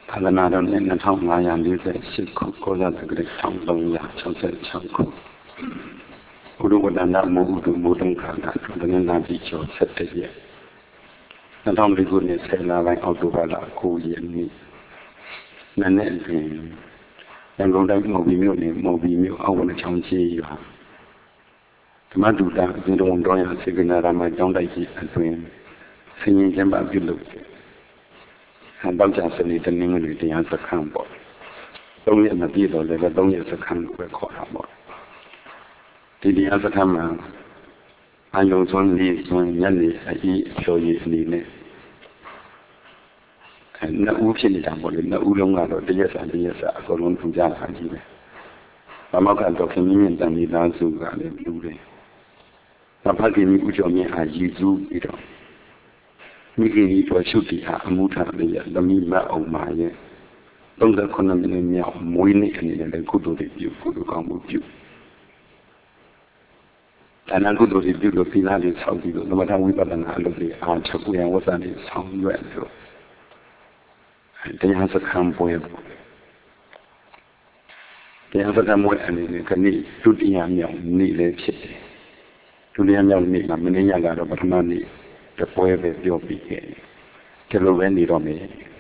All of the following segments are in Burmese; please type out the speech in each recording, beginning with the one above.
သာသနာတော်နှစ်2548ခုကောဇာတက္ကရာ1366ခုဘုဒ္ဓဝတ္တနာမိုးဥဒုမိုးတုံခါတာတနင်္လာနေ့ကျော်17ရက်2004ခုနှစ်10လပိုင်းအောက်တိုဘာလ9ရက်နေ့နနက်တွင်ရန်ကုန်တိုင်းမော်ဘီမြို့နယ်မော်ဘီမြို့အောက်ဝနချောင်းကြီးရွာဓမ္မဒုတာဇင်တော်တော်ရစေကနာရမကျောင်းတိုက်ကြီးအတွင်ဆင်ရင်ကျမ်းပါပြုလုပ်တောက်ကြစနေတနင်္ဂနွေတရားစခန်းပေါ့3ရက်မပြည့်တော့လည်း3ရက်စခန်းကိုပဲခေါ်တာပေါ့ဒီတရားစခန်းမှာအယုံစွန်းလေးစွန်းညနေအေးဖြော်ရည်အနေနဲ့နှစ်ဦးဖြစ်နေတာပေါ့လေနှစ်ဦးလုံးကတော့တရက်စာအကုန်လုံးထူကြတာကြီးပဲဘာမှကတော့ခင်မင်းတန်မိသားစုကလည်းလူတယ်ဘာဖခင်ဦးကျော်မြင့်အားရည်စူးပြီးတော့မိခင်ကြီးတော်ရှုတိဟာအမှုထလေးရသမီးမအောင်ပါရဲ့39မိနစ်မြောက်မွေးနေ့အနေနဲ့လည်းကုသိုလ်တွေပြုကုသိုလ်ကောင်းမှုပြုဒါနကုသိုလ်တွေပြုလို့သီလတွေဆောက်ပြီးတော့သမထဝိပဿနာအလုပ်တွေအားထုတ်ရန်ဝတ်စားတွေဆောင်ရွက်လို့တရားစခန်းပွဲပေါ့တရားစခန်းပွဲအနေနဲ့ခဏဒုတိယမြောက်နေ့လည်းဖြစ်တယ်ဒုတိယမြောက်နေ့မှာမင်းညကတော့ပထမနေ့တပွဲပဲပြောပြီးခဲ့တယ်လိုပဲနေတော့မယ်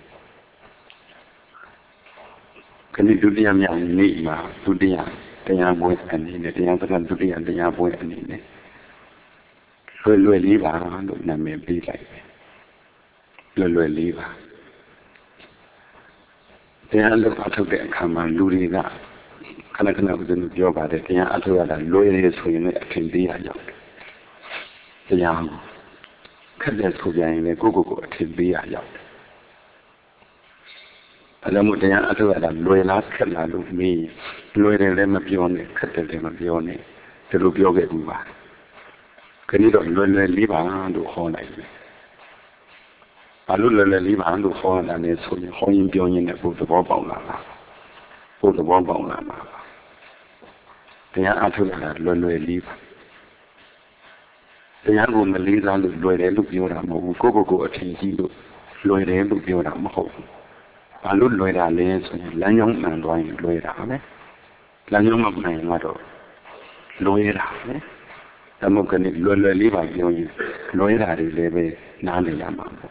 ခဏဒုတိယမြောက်နေ့မှာဒုတိယတရားပွဲအနေနဲ့တရားစခန်းဒုတိယတရားပွဲအနေနဲ့လွယ်လေးပါလို့နာမည်ပေးလိုက်တယ်လွယ်လေးပါတရားလုပ်အထုတ်တဲ့အခါမှာလူတွေကခဏခဏဦးဇင်းတို့ပြောပါတယ်တရားအထုတ်ရတာလွယ်ရဆိုရင်လည်းအထင်သေးရရောက်တယ်တရားခက်တဲ့ဆိုပြန်ရင်လည်းကိုယ့်အထင်သေးရရောက်တယ်အဲဒါမို့တရားအထုတ်ရတာလွယ်လားခက်လားလို့မေးလွယ်တယ်လည်းမပြောနဲ့ခက်တယ်လည်းမပြောနဲ့ဒီလိုပြောခဲ့ဘူးပါခဏတော့လွယ်လေးပါလို့ခေါ်လိုက်တယ်ဘာလို့လွယ်လေးပါလို့ခေါ်တာလဲဆိုရင်ဟောရင်ပြောရင်လည်းဘုသဘောပေါက်လာတာဘုသဘောပေါက်လာမှာတရားအထုတ်ရတာလွယ်လေးပါတရားကိုမလေးစားလို့လွယ်တယ်လို့ပြောတာမဟုတ်ဘူးကိုယ့်အထင်ကြီးလို့လွယ်တယ်လို့ပြောတာမဟုတ်ဘူးဘာလို့လွယ်တာလဲဆိုရင်လမ်းကြောင်းမှန်သွားရင်လွယ်တာပဲလမ်းကြောင်းမမှန်ရင်တော့လွယ်တာပဲဒါမှမဟုတ်လွယ်လေးပါပြောရင်လွယ်တာတွေလည်းပဲနားလည်ရမှာပေါ့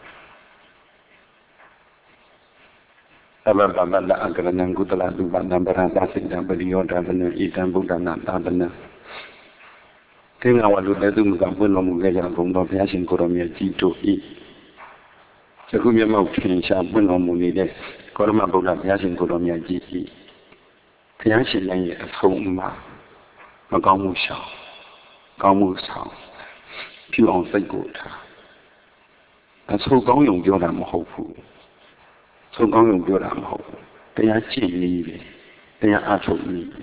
သဗ္ဗဗဗလအကရဏံကုသလသုဘနံပရသစိတံပရိယောဒဗနံဣတံဗုဒ္ဓနာသာသနံသင်္ဃဝလူတဲ့သူကပွင့်တော်မူခဲ့ကြဘုံတော်ဘုရားရှင်ကိုရောမြတ်ကြီးတို့ဤသကုမျက်မှောက်ထင်ရှားပွင့်တော်မူနေတဲ့ကောရမဗုဒ္ဓဘုရားရှင်ကိုရောမြတ်ကြီးဤဘုရားရှင်ရဲ့အဆုံးအမမကောင်းမှုရှောင်ကောင်းမှုဆောင်ပြုအောင်စိတ်ကိုထားအဆုံးကောင်းယုံပြောတာမဟုတ်ဘူးဆုံးကောင်းယုံပြောတာမဟုတ်ဘူးတရားကျင့်နည်းပဲတရားအထုတ်နည်းပဲ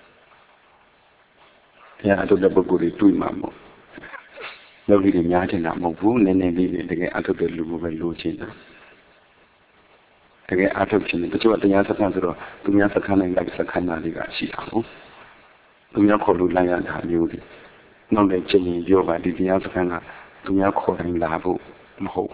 တရားအထုတ်တဲ့ပုဂ္ဂိုလ်တွေတွေ့မှာမို့လောကီတွေများချင်တာမဟုတ်ဘူးနည်းနည်းလေးတကယ်အထုတ်တဲ့လူကိုပဲလိုချင်တာတကယ်အထုတ်ခြင်းတချို့ကတရားစခန်းဆိုတော့သူများစခန်းနဲ့လိုက်စခန်းသားတွေကရှိတာဟုတ်သူများခေါ်လို့လိုက်ရတာမျိုးတွေနောက်လည်းချိန်ရင်ပြောပါဒီတရားစခန်းကသူများခေါ်တိုင်းလာဖို့မဟုတ်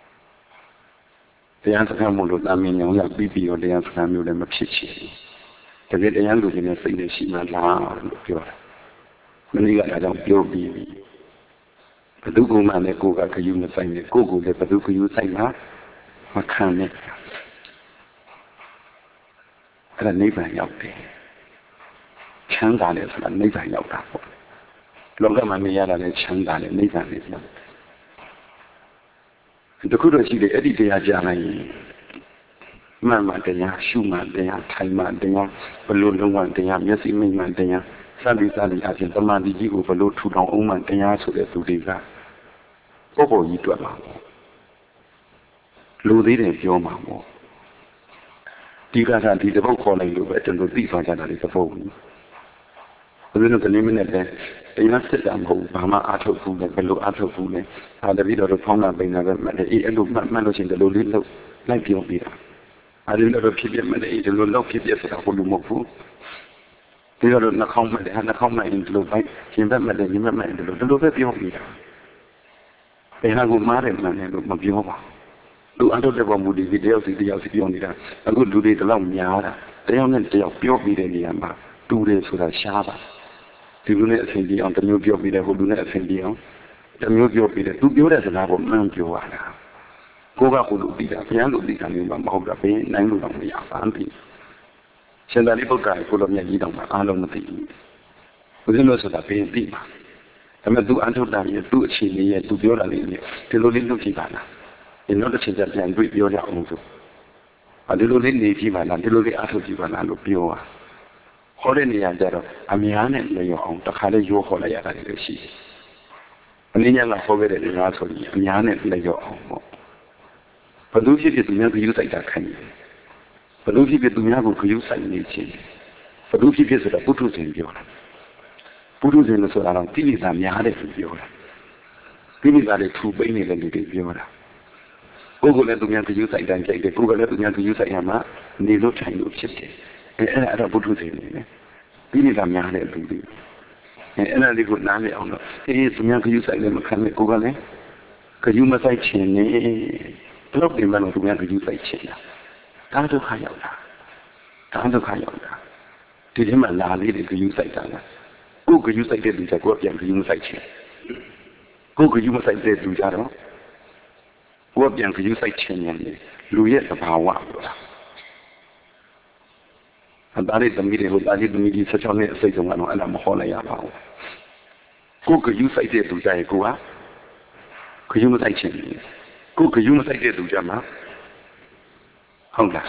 တရားစခန်းမို့လို့တာမင်ညောင်းရပြီးတော့တရားစခန်းမျိုးလည်းမဖြစ်ချင်ဘူးတကယ်တရားလူတွေနဲ့စိတ်နဲ့ရှိမှလားလို့ပြောတာမင်းကဒါကြောင့်ပြောပြီးဘဒုက္ခမှလည်းကိုယ်ကခယူမဆိုင်နဲ့ကိုယ်ကိုလည်းဘဒုက္ခယူဆိုင်မှာမခံနဲ့အဲ့ဒါနိဗ္ဗာန်ရောက်တယ်ချမ်းသာတယ်ဆိုတာနိဗ္ဗာန်ရောက်တာပေါ့လောကမှာနေရတာလည်းချမ်းသာတယ်နိဗ္ဗာန်လည်းရောက်တယ်တခုတော့ရှိတယ်အဲ့ဒီတရားကြားလိုက်ရင်မှန်မှတရားရှုမှတရားထိုင်မှတရားဘလို့လုံးဝတရားမျက်စိမိတ်မှတရားစသည်အပြင်တမန်ကြီးကိုဘလို့ထူထောင်အောင်မှတရားဆိုတဲ့သူတွေကပေါ်ကြီးတွေ့မှာလူသေးတယ်ပြောမှာပေါ့ဒီကစားဒီတပုတ်ခေါ်လိုက်လို့ပဲကျွန်တော်သိသွားကြတာဒီတပုတ်ဘူးဘယ်လိုကလေးမနဲ့လဲတရားစစ်တာမဟုတ်ဘာမှအားထုတ်ဘူးလေဘယ်လိုအားထုတ်ဘူးလဲဒါတပည့်တော်တို့ဖောင်းတာပိန်တာပဲမှတ်တယ်အေးအဲ့လိုမှတ်လို့ရှိရင်ဒီလိုလေးလောက်လိုက်ပြောပြတာအဲဒီလိုဖြစ်မလဲဒီလိုလောက်ဖြစ်ဆိုတာဘယ်လိုမဟုတ်ဘူးဒီလိုနှာခေါင်းမှတ်တယ်နှာခေါင်းမှတ်ရင်ဒီလိုပိုင်းရှင်ဘက်မှတ်တယ်ရှင်ဘက်မှတ်ရင်ဒီလိုပဲပြောပြတာဘယ်ဟာကိုမားတယ်မှန်တယ်လို့မပြောပါလူအထုတ်တဲ့ပုံမူတည်ပြီးတယောက်စီပြောနေတာအခုလူတွေတလောက်များတာတယောက်နဲ့တယောက်ပြောပြီးတဲ့နေရာမှာတူတယ်ဆိုတာရှားပါဒီလူနဲ့အဆင်ပြေအောင်တစ်မျိုးပြောပြီးတယ်ဟိုလူနဲ့အဆင်ပြေအောင်တစ်မျိုးပြောပြီးတယ်သူပြောတဲ့စကားကိုမှန်ပြောရတာကိုကကိုလူသိတာဘုရားလူသိတာမျိုးမှမဟုတ်တာဘယ်နိုင်လို့တော့မရပါဘူးရှင်သာရိပုတ္တရာကိုလိုမြတ်ကြီးတောင်မှအားလုံးမသိဘူးဘုရားလို့ဆိုတာဘယ်သိမှာဒါပေမဲ့သူအထုတ်တာရဲ့သူ့အခြေအနေရဲ့သူပြောတာလေးနဲ့ဒီလိုလေးလုပ်ကြည့်ပါလားဒီနောက်တစ်ချိန်ကျပြန်တွေ့ပြောကြအောင်ဆိုဒီလိုလေးနေကြည့်ပါလားဒီလိုလေးအထုတ်ကြည့်ပါလားလို့ပြောတာဟောတဲ့နေရာကျတော့အများနဲ့လျော်အောင်တစ်ခါလေးရိုးခေါ်လိုက်ရတာလည်းရှိတယ်အနည်းငယ်ကဟောခဲ့တဲ့နေရာဆိုရင်အများနဲ့လျော်အောင်ပေါ့ဘယ်သူဖြစ်ဖြစ်သူများကယူဆိုင်တာခံတယ်ဘယ်သူဖြစ်ဖြစ်သူများကိုယူဆိုင်နေခြင်းဘယ်သူဖြစ်ဖြစ်ဆိုတာပုထုဇဉ်ပြောတာပုထုဇဉ်လို့ဆိုတာတော့တိတိကျများတယ်သူပြောတာတိတိကျတယ်ထူပိနေတယ်လူတွေပြောတာကိုယ်ကလည်းသူများကယူဆိုင်တိုင်းကြိုက်တယ်ကိုယ်ကလည်းသူများကယူဆိုင်ရမှာနေလို့ထိုင်လို့ဖြစ်တယ်အဲ့ဒါပုထုဇဉ်နေတယ်တိတိကျများတဲ့လူတွေအဲ့ဒါလေးကိုနားလည်အောင်တော့သူများကယူဆိုင်လည်းမခံနဲ့ကိုယ်ကလည်းကယူမဆိုင်ခြင်းနဲ့ဘလို့ဒီမှာတော့သူများကယူဆိုင်ခြင်းလားဒါဒုက္ခရောက်တာဒီထဲမှာလာလေးတွေကယူဆိုင်တာလားကိုယ်ကယူဆိုင်တဲ့လူကကိုယ်ပြန်ကယူမဆိုင်ခြင်းကိုယ်ကယူမဆိုင်တဲ့လူကြတော့ကိုယ်ပြန်ကယူဆိုင်ခြင်းနဲ့လူရဲ့သဘာဝဆိုတာအတားလေးသမီးတွေဟိုတားလေးသမီးကြီး16နှစ်အစိတ်ဆုံးကတော့အဲ့ဒါမဟောလိုက်ရပါဘူးကိုယ်ကယူဆိုင်တဲ့လူကြရင်ကိုယ်ကယူမဆိုင်ခြင်းကိုယ်ကယူမဆိုင်တဲ့လူကြမှာဟုတ်လား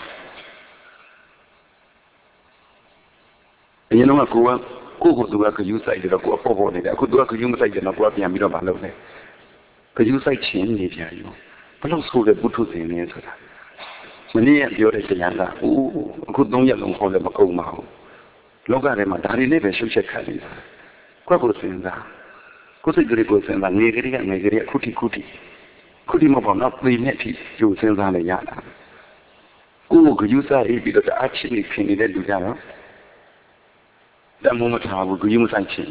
အရင်တော့ကိုသူကယူဆိုင်တယ်တော့ကိုပေါ့နေတယ်အခုသူကယူမဆိုင်တယ်တော့ကိုပြန်ပြီးတော့မလုပ်နဲ့ယူဆိုင်ခြင်းနေပြန်ရောဘလို့ဆိုတဲ့ပုထုဇဉ်နေဆိုတာမနေ့ကပြောတဲ့တရားကအခု3ရက်လုံးခေါ်လည်းမကုန်ပါဘူးလောကထဲမှာဒါတွေနဲ့ပဲရှုပ်ချက်ခံနေတာကိုယ့်ကိုစဉ်းစားကိုယ်စိတ်ကလေးကိုစဉ်းစားငယ်ကလေးခုထိမပေါ့တော့သိနေပြီယူစဉ်းစားလည်းရတာကိုယ်ယူဆိုင်ပြီးတော့အချင်းကြီးဖြစ်နေတဲ့လူကြတော့တမမထားဘူးယူမဆိုင်ချင်း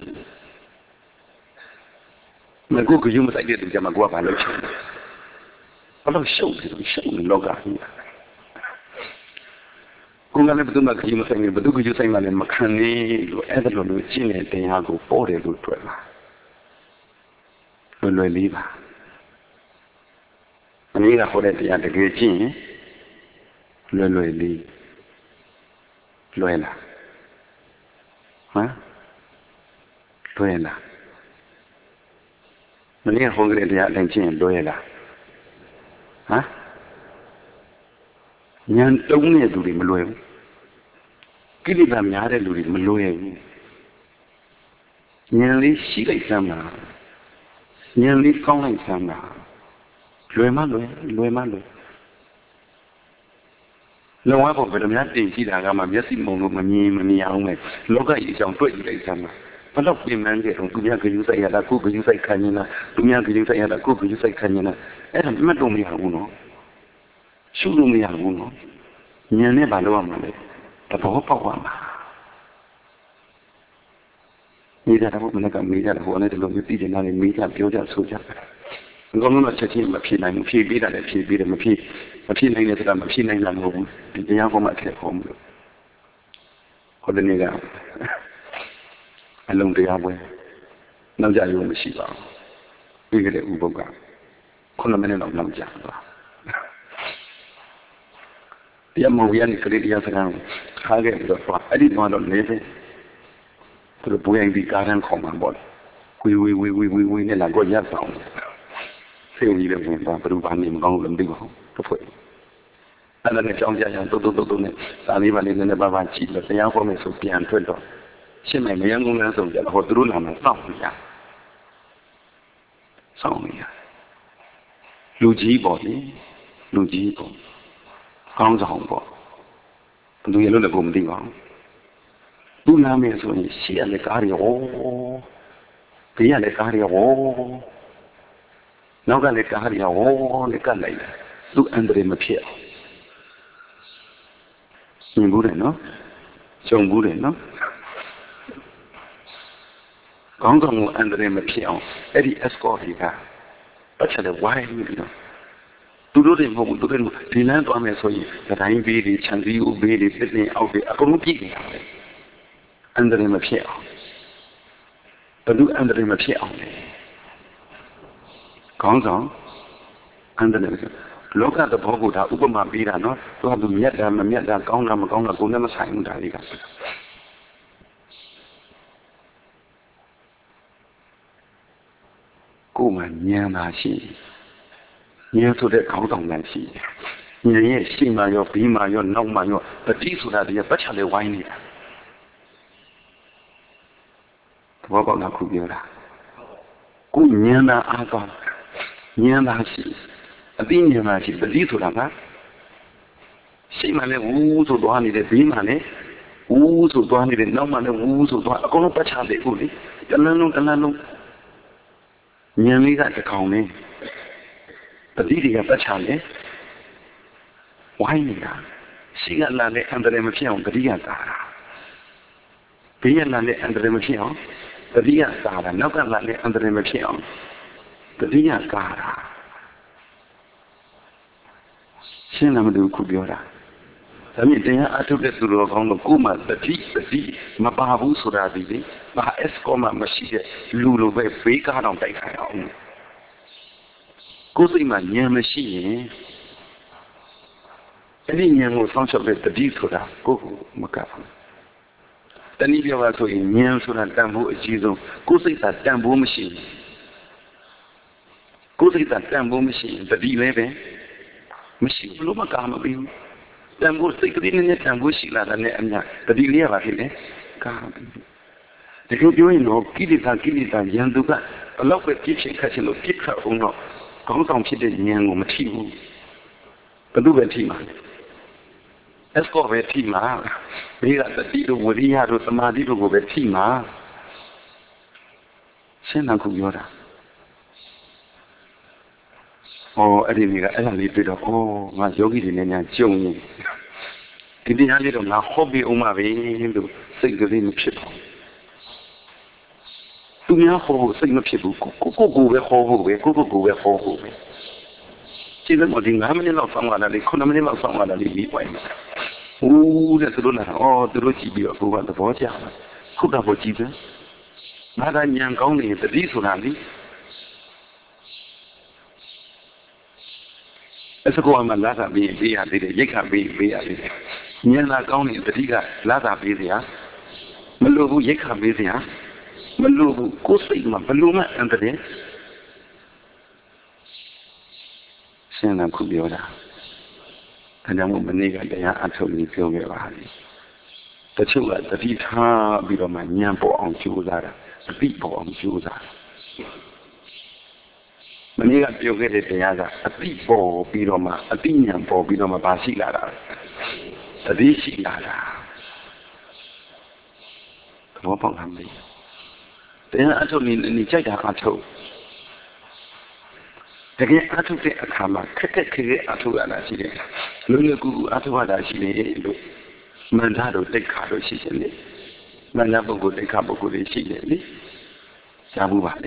မကိုယူမဆိုင်တဲ့လူကြမှာကိုကဘာလုပ်ချင်ဘာလို့ရှုပ်နေလောကကြီးကိုယ်ကလည်းဘယ်သူမှယူမဆိုင်ဘူးဘယ်သူယူဆိုင်မှလည်းမခံနေလို့အဲ့ဒါလိုမျိုးကျင့်တဲ့တရားကိုပေါ်တယ်လို့တွေ့လာလွယ်လေးပါအနည်းကဟောတဲ့တရားတကယ်ကျင့်ရင်လွယ်လေးလွယ်လားလွယ်လားမနေ့ကဟောတဲ့တရားအတိုင်းကျင့်ရင်လွယ်လားဉာဏ်တုံးတဲ့လူတွေမလွယ်ဘူးကိလေသာများတဲ့လူတွေမလွယ်ဘူးဉာဏ်လေးရှိလိုက်စမ်းပါဉာဏ်လေးကောင်းလိုက်စမ်းပါလွယ်မှလွယ်လုံဝဖို့ဘယ်လိုများတင်ကြည့်တာကမှမျက်စိမုံလို့မမြင်အောင်လေလောကကြီးအကြောင်းတွေ့ကြည့်လိုက်စမ်းပါဘလို့ပြင်မှန်းကြတော့သူများကယူဆိုင်ရတာကိုကယူဆိုင်ခံနေတာသူများကယူဆိုင်ရတာကိုကယူဆိုင်ခံနေတာအဲ့ဒါမှတ်လို့မရဘူးနော်ရှုလို့မရဘူးနော်ဉာဏ်နဲ့ဘာလို့ရမှာလဲတဘောပေါက်ရမှာမိကြတော့မနေ့ကမိကြတော့ဟိုလည်းဒီလိုမျိုးသိချင်တာလေမိကြပြောကြဆိုကြတယ်ကောင်းတော့ချက်ချင်းမဖြစ်နိုင်ဘူးဖြည့်ပေးတာလည်းဖြည့်ပေးတယ်မဖြစ်နိုင်တဲ့ဆိုတာမဖြစ်နိုင်တာမဟုတ်ဘူးဒီတရားပေါ်မှာအခက်ခေါ်မှုလို့ဟိုတနေ့ကအလုံးတရားပွဲနောက်ကြရုံမရှိပါဘူးပြီးကြတဲ့ဥပုပ်က9မိနစ်လောက်နောက်ကြသွားတရားမဟုတ်ရတဲ့ကလေးတရားစကားခါခဲ့ပြီးတော့အဲ့ဒီတော့နေပဲသူတို့ပွဲရင်ဒီကားရန်ခေါ်မှာပေါ့ဝီနဲ့လာတော့ရပ်ဆောင်ဆေးကြီးလည်းဝင်ပါဘယ်သူဘာနေမကောင်းလို့မသိပါဘူးတစ်ဖွဲ့အဲ့ဒါနဲ့ကြောင်းကြရအောင်တုတ်နဲ့စာလေးပါလေးနဲ့ပါကြည့်လို့တရားဟောမယ်ဆိုပြန်ထွက်တော့ရှင်းမယ်မယံကုန်းလမ်းဆုံးကြတော့ဟောသူတို့လာမှစောင့်နေရလူကြီးပေါ့လေကောင်းဆောင်ပေါ့ဘယ်သူရလို့လည်းကိုမသိပါဘူးသူလာမယ်ဆိုရင်ရှေ့ရတဲ့ကားတွေဟောဘေးရတဲ့ကားတွေဟောနောက်ကလည်းကားတွေဟောလည်းကတ်လိုက်တယ်သူအန္တရာယ်မဖြစ်အောင်ရှင်းဘူးတယ်နော်ရှုံဘူးတယ်နော်ကောင်းဆောင်ကိုအန္တရာယ်မဖြစ်အောင်အဲ့ဒီ escort တွေကပတ်ချက်တဲ့ဝိုင်းပြီးတော့သူတို့တွေမဟုတ်ဘူးသူတို့ဒီလမ်းသွားမယ်ဆိုရင်တိုင်းဘေးတွေခြံစည်းဥဘေးတွေတစ်တင်အောက်တွေအကုန်လုံးပြည့်နေတာပဲအန္တရာယ်မဖြစ်အောင်ဘယ်သူအန္တရာယ်မဖြစ်အောင်လဲခေါင်းဆောင်အန္တရာယ်လောကသဘောကိုဒါဥပမာပေးတာနော်သူကသူမြတ်တာမမြတ်တာကောင်းတာမကောင်းတာကိုယ်နဲ့မဆိုင်ဘူးဒါတွေကကိုယ်မှဉာဏ်သာရှိဉာဏ်ဆိုတဲ့ခေါင်းဆောင်လည်းရှိဉာဏ်ရဲ့ရှိမှရောပြီးမှရောနောက်မှရောတတိဆိုတာတည်းပတ်ချလေဝိုင်းနေတာသဘောပေါက်လားခုပြောတာကိုဉာဏ်သာအားကောင်းဉာဏ်သာရှိအသိဉာဏ်သာရှိတတိဆိုတာကရှိမှလည်းဝူးဆိုသွားနေတဲ့ပြီးမှလည်းဝူးဆိုသွားနေတဲ့နောက်မှလည်းဝူးဆိုသွားအကုန်လုံးပတ်ချလေကိုလေတလန်းလုံးဉာဏ်လေးကတစ်ကောင်နဲ့တတိတွေကပတ်ချလေဝိုင်းနေတာရှိကလာတဲ့အန္တရာယ်မဖြစ်အောင်တတိကတာတာဘေးကလာတဲ့အန္တရာယ်မဖြစ်အောင်တတိကတာတာနောက်ကလာတဲ့အန္တရာယ်မဖြစ်အောင်တတိကကာတာရှင်းလားမလို့ခုပြောတာဒါမြင့်တရားအထုတ်တဲ့သူတော်ကောင်းတို့ကိုမှတတိမပါဘူးဆိုတာဒီလေဘာအက်စကောမှမရှိတဲ့လူလိုပဲဘေးကားတော့တိုက်ခိုင်းအောင်ကိုယ်စိတ်မှာဉာဏ်မရှိရင်အဲ့ဒီဉာဏ်ကိုစောင့်ရှောက်တဲ့တတိဆိုတာကိုယ်ကိုမကဘူးတနည်းပြောပါဆိုရင်ဉာဏ်ဆိုတာတန်ဖိုးအကြီးဆုံးကိုယ်စိတ်ကတန်ဖိုးမရှိဘူးကိုယ်စိတ်ကတန်ဖိုးမရှိရင်တတိလည်းပဲမရှိဘူးလို့မကမပြီးဘူးတန်ဖိုးစိတ်ကလေးနဲ့တန်ဖိုးရှိလာတဲ့အနေနဲ့တတိလေးရပါဖြစ်လေကာပြီးဒီလိုပြောရင်တော့ကိလေသာရန်သူကဘလောက်ပဲပြည့်ဖြစ်ခတ်ချင်လို့ပြစ်ခတ်အောင်တော့ကောင်းဆောင်ဖြစ်တဲ့ဉာဏ်ကိုမထိဘူးဘယ်သူပဲထိမှာလဲ escort ပဲထိမှာမိကတတိတို့ဝိရိယတို့သမာဓိတို့ကိုပဲထိမှာရှင်းတာခုပြောတာအဲ့ဒီကအဲ့ဒါလေးတွေ့တော့ငါယောဂီတွေနဲ့ညာကြုံနေဒီတရားလေးတော့ငါဟောပြီးအောင်ပါပဲလို့စိတ်ကလေးမဖြစ်ဘူးသူများဟောဖို့စိတ်မဖြစ်ဘူးကိုပဲဟောဖို့ပဲကိုပဲဟောဖို့ပဲကျင်းမဒီ9မိနစ်လောက်ဆောင်းလာတယ်9မိနစ်လောက်ဆောင်းလာတယ်ပြီးပွိုင်းတယ်ဦးတဲ့သူတို့လာသူတို့ကြည့်ပြီးတော့ကိုကသဘောကျတယ်ခုတော့ကိုကြည့်တယ်ငါကညံကောင်းနေတတိဆိုတာလေအဲ့စကောမှလာတာပြီးပေးရသေးတယ်ရိတ်ခါပေးရသေးတယ်ညံလာကောင်းနေတတိကလာတာပေးစရာမလိုဘူးရိတ်ခါပေးစရာမလို့ကိုယ်စိတ်မှာဘလို့မှအန္တရာယ်ရှင်းတာခုပြောတာအဲကြောင့်မနေ့ကတရားအထုတ်လေးပြောခဲ့ပါလိမ့်တချို့ကတတိထားပြီးတော့မှညံပေါ်အောင်ကြိုးစားတာအတိပေါ်အောင်ကြိုးစားမနေ့ကပြောခဲ့တဲ့တရားကအတိပေါ်ပြီးတော့မှအတိညံပေါ်ပြီးတော့မှဘာရှိလာတာတတိရှိလာတာဘောပေါက်လာမယ်တရားအထုတ်နေကြိုက်တာအထုတ်တကယ်အထုတ်တဲ့အခါမှာခက်အထုတ်ရတာရှိတယ်လူကူအထုတ်ရတာရှိတယ်လို့မန္တတို့တိတ်ခါတို့ရှိတယ်လေမန္တပုဂ္ဂိုလ်တိတ်ခါပုဂ္ဂိုလ်တွေရှိတယ်လေရှားဘူးပါလေ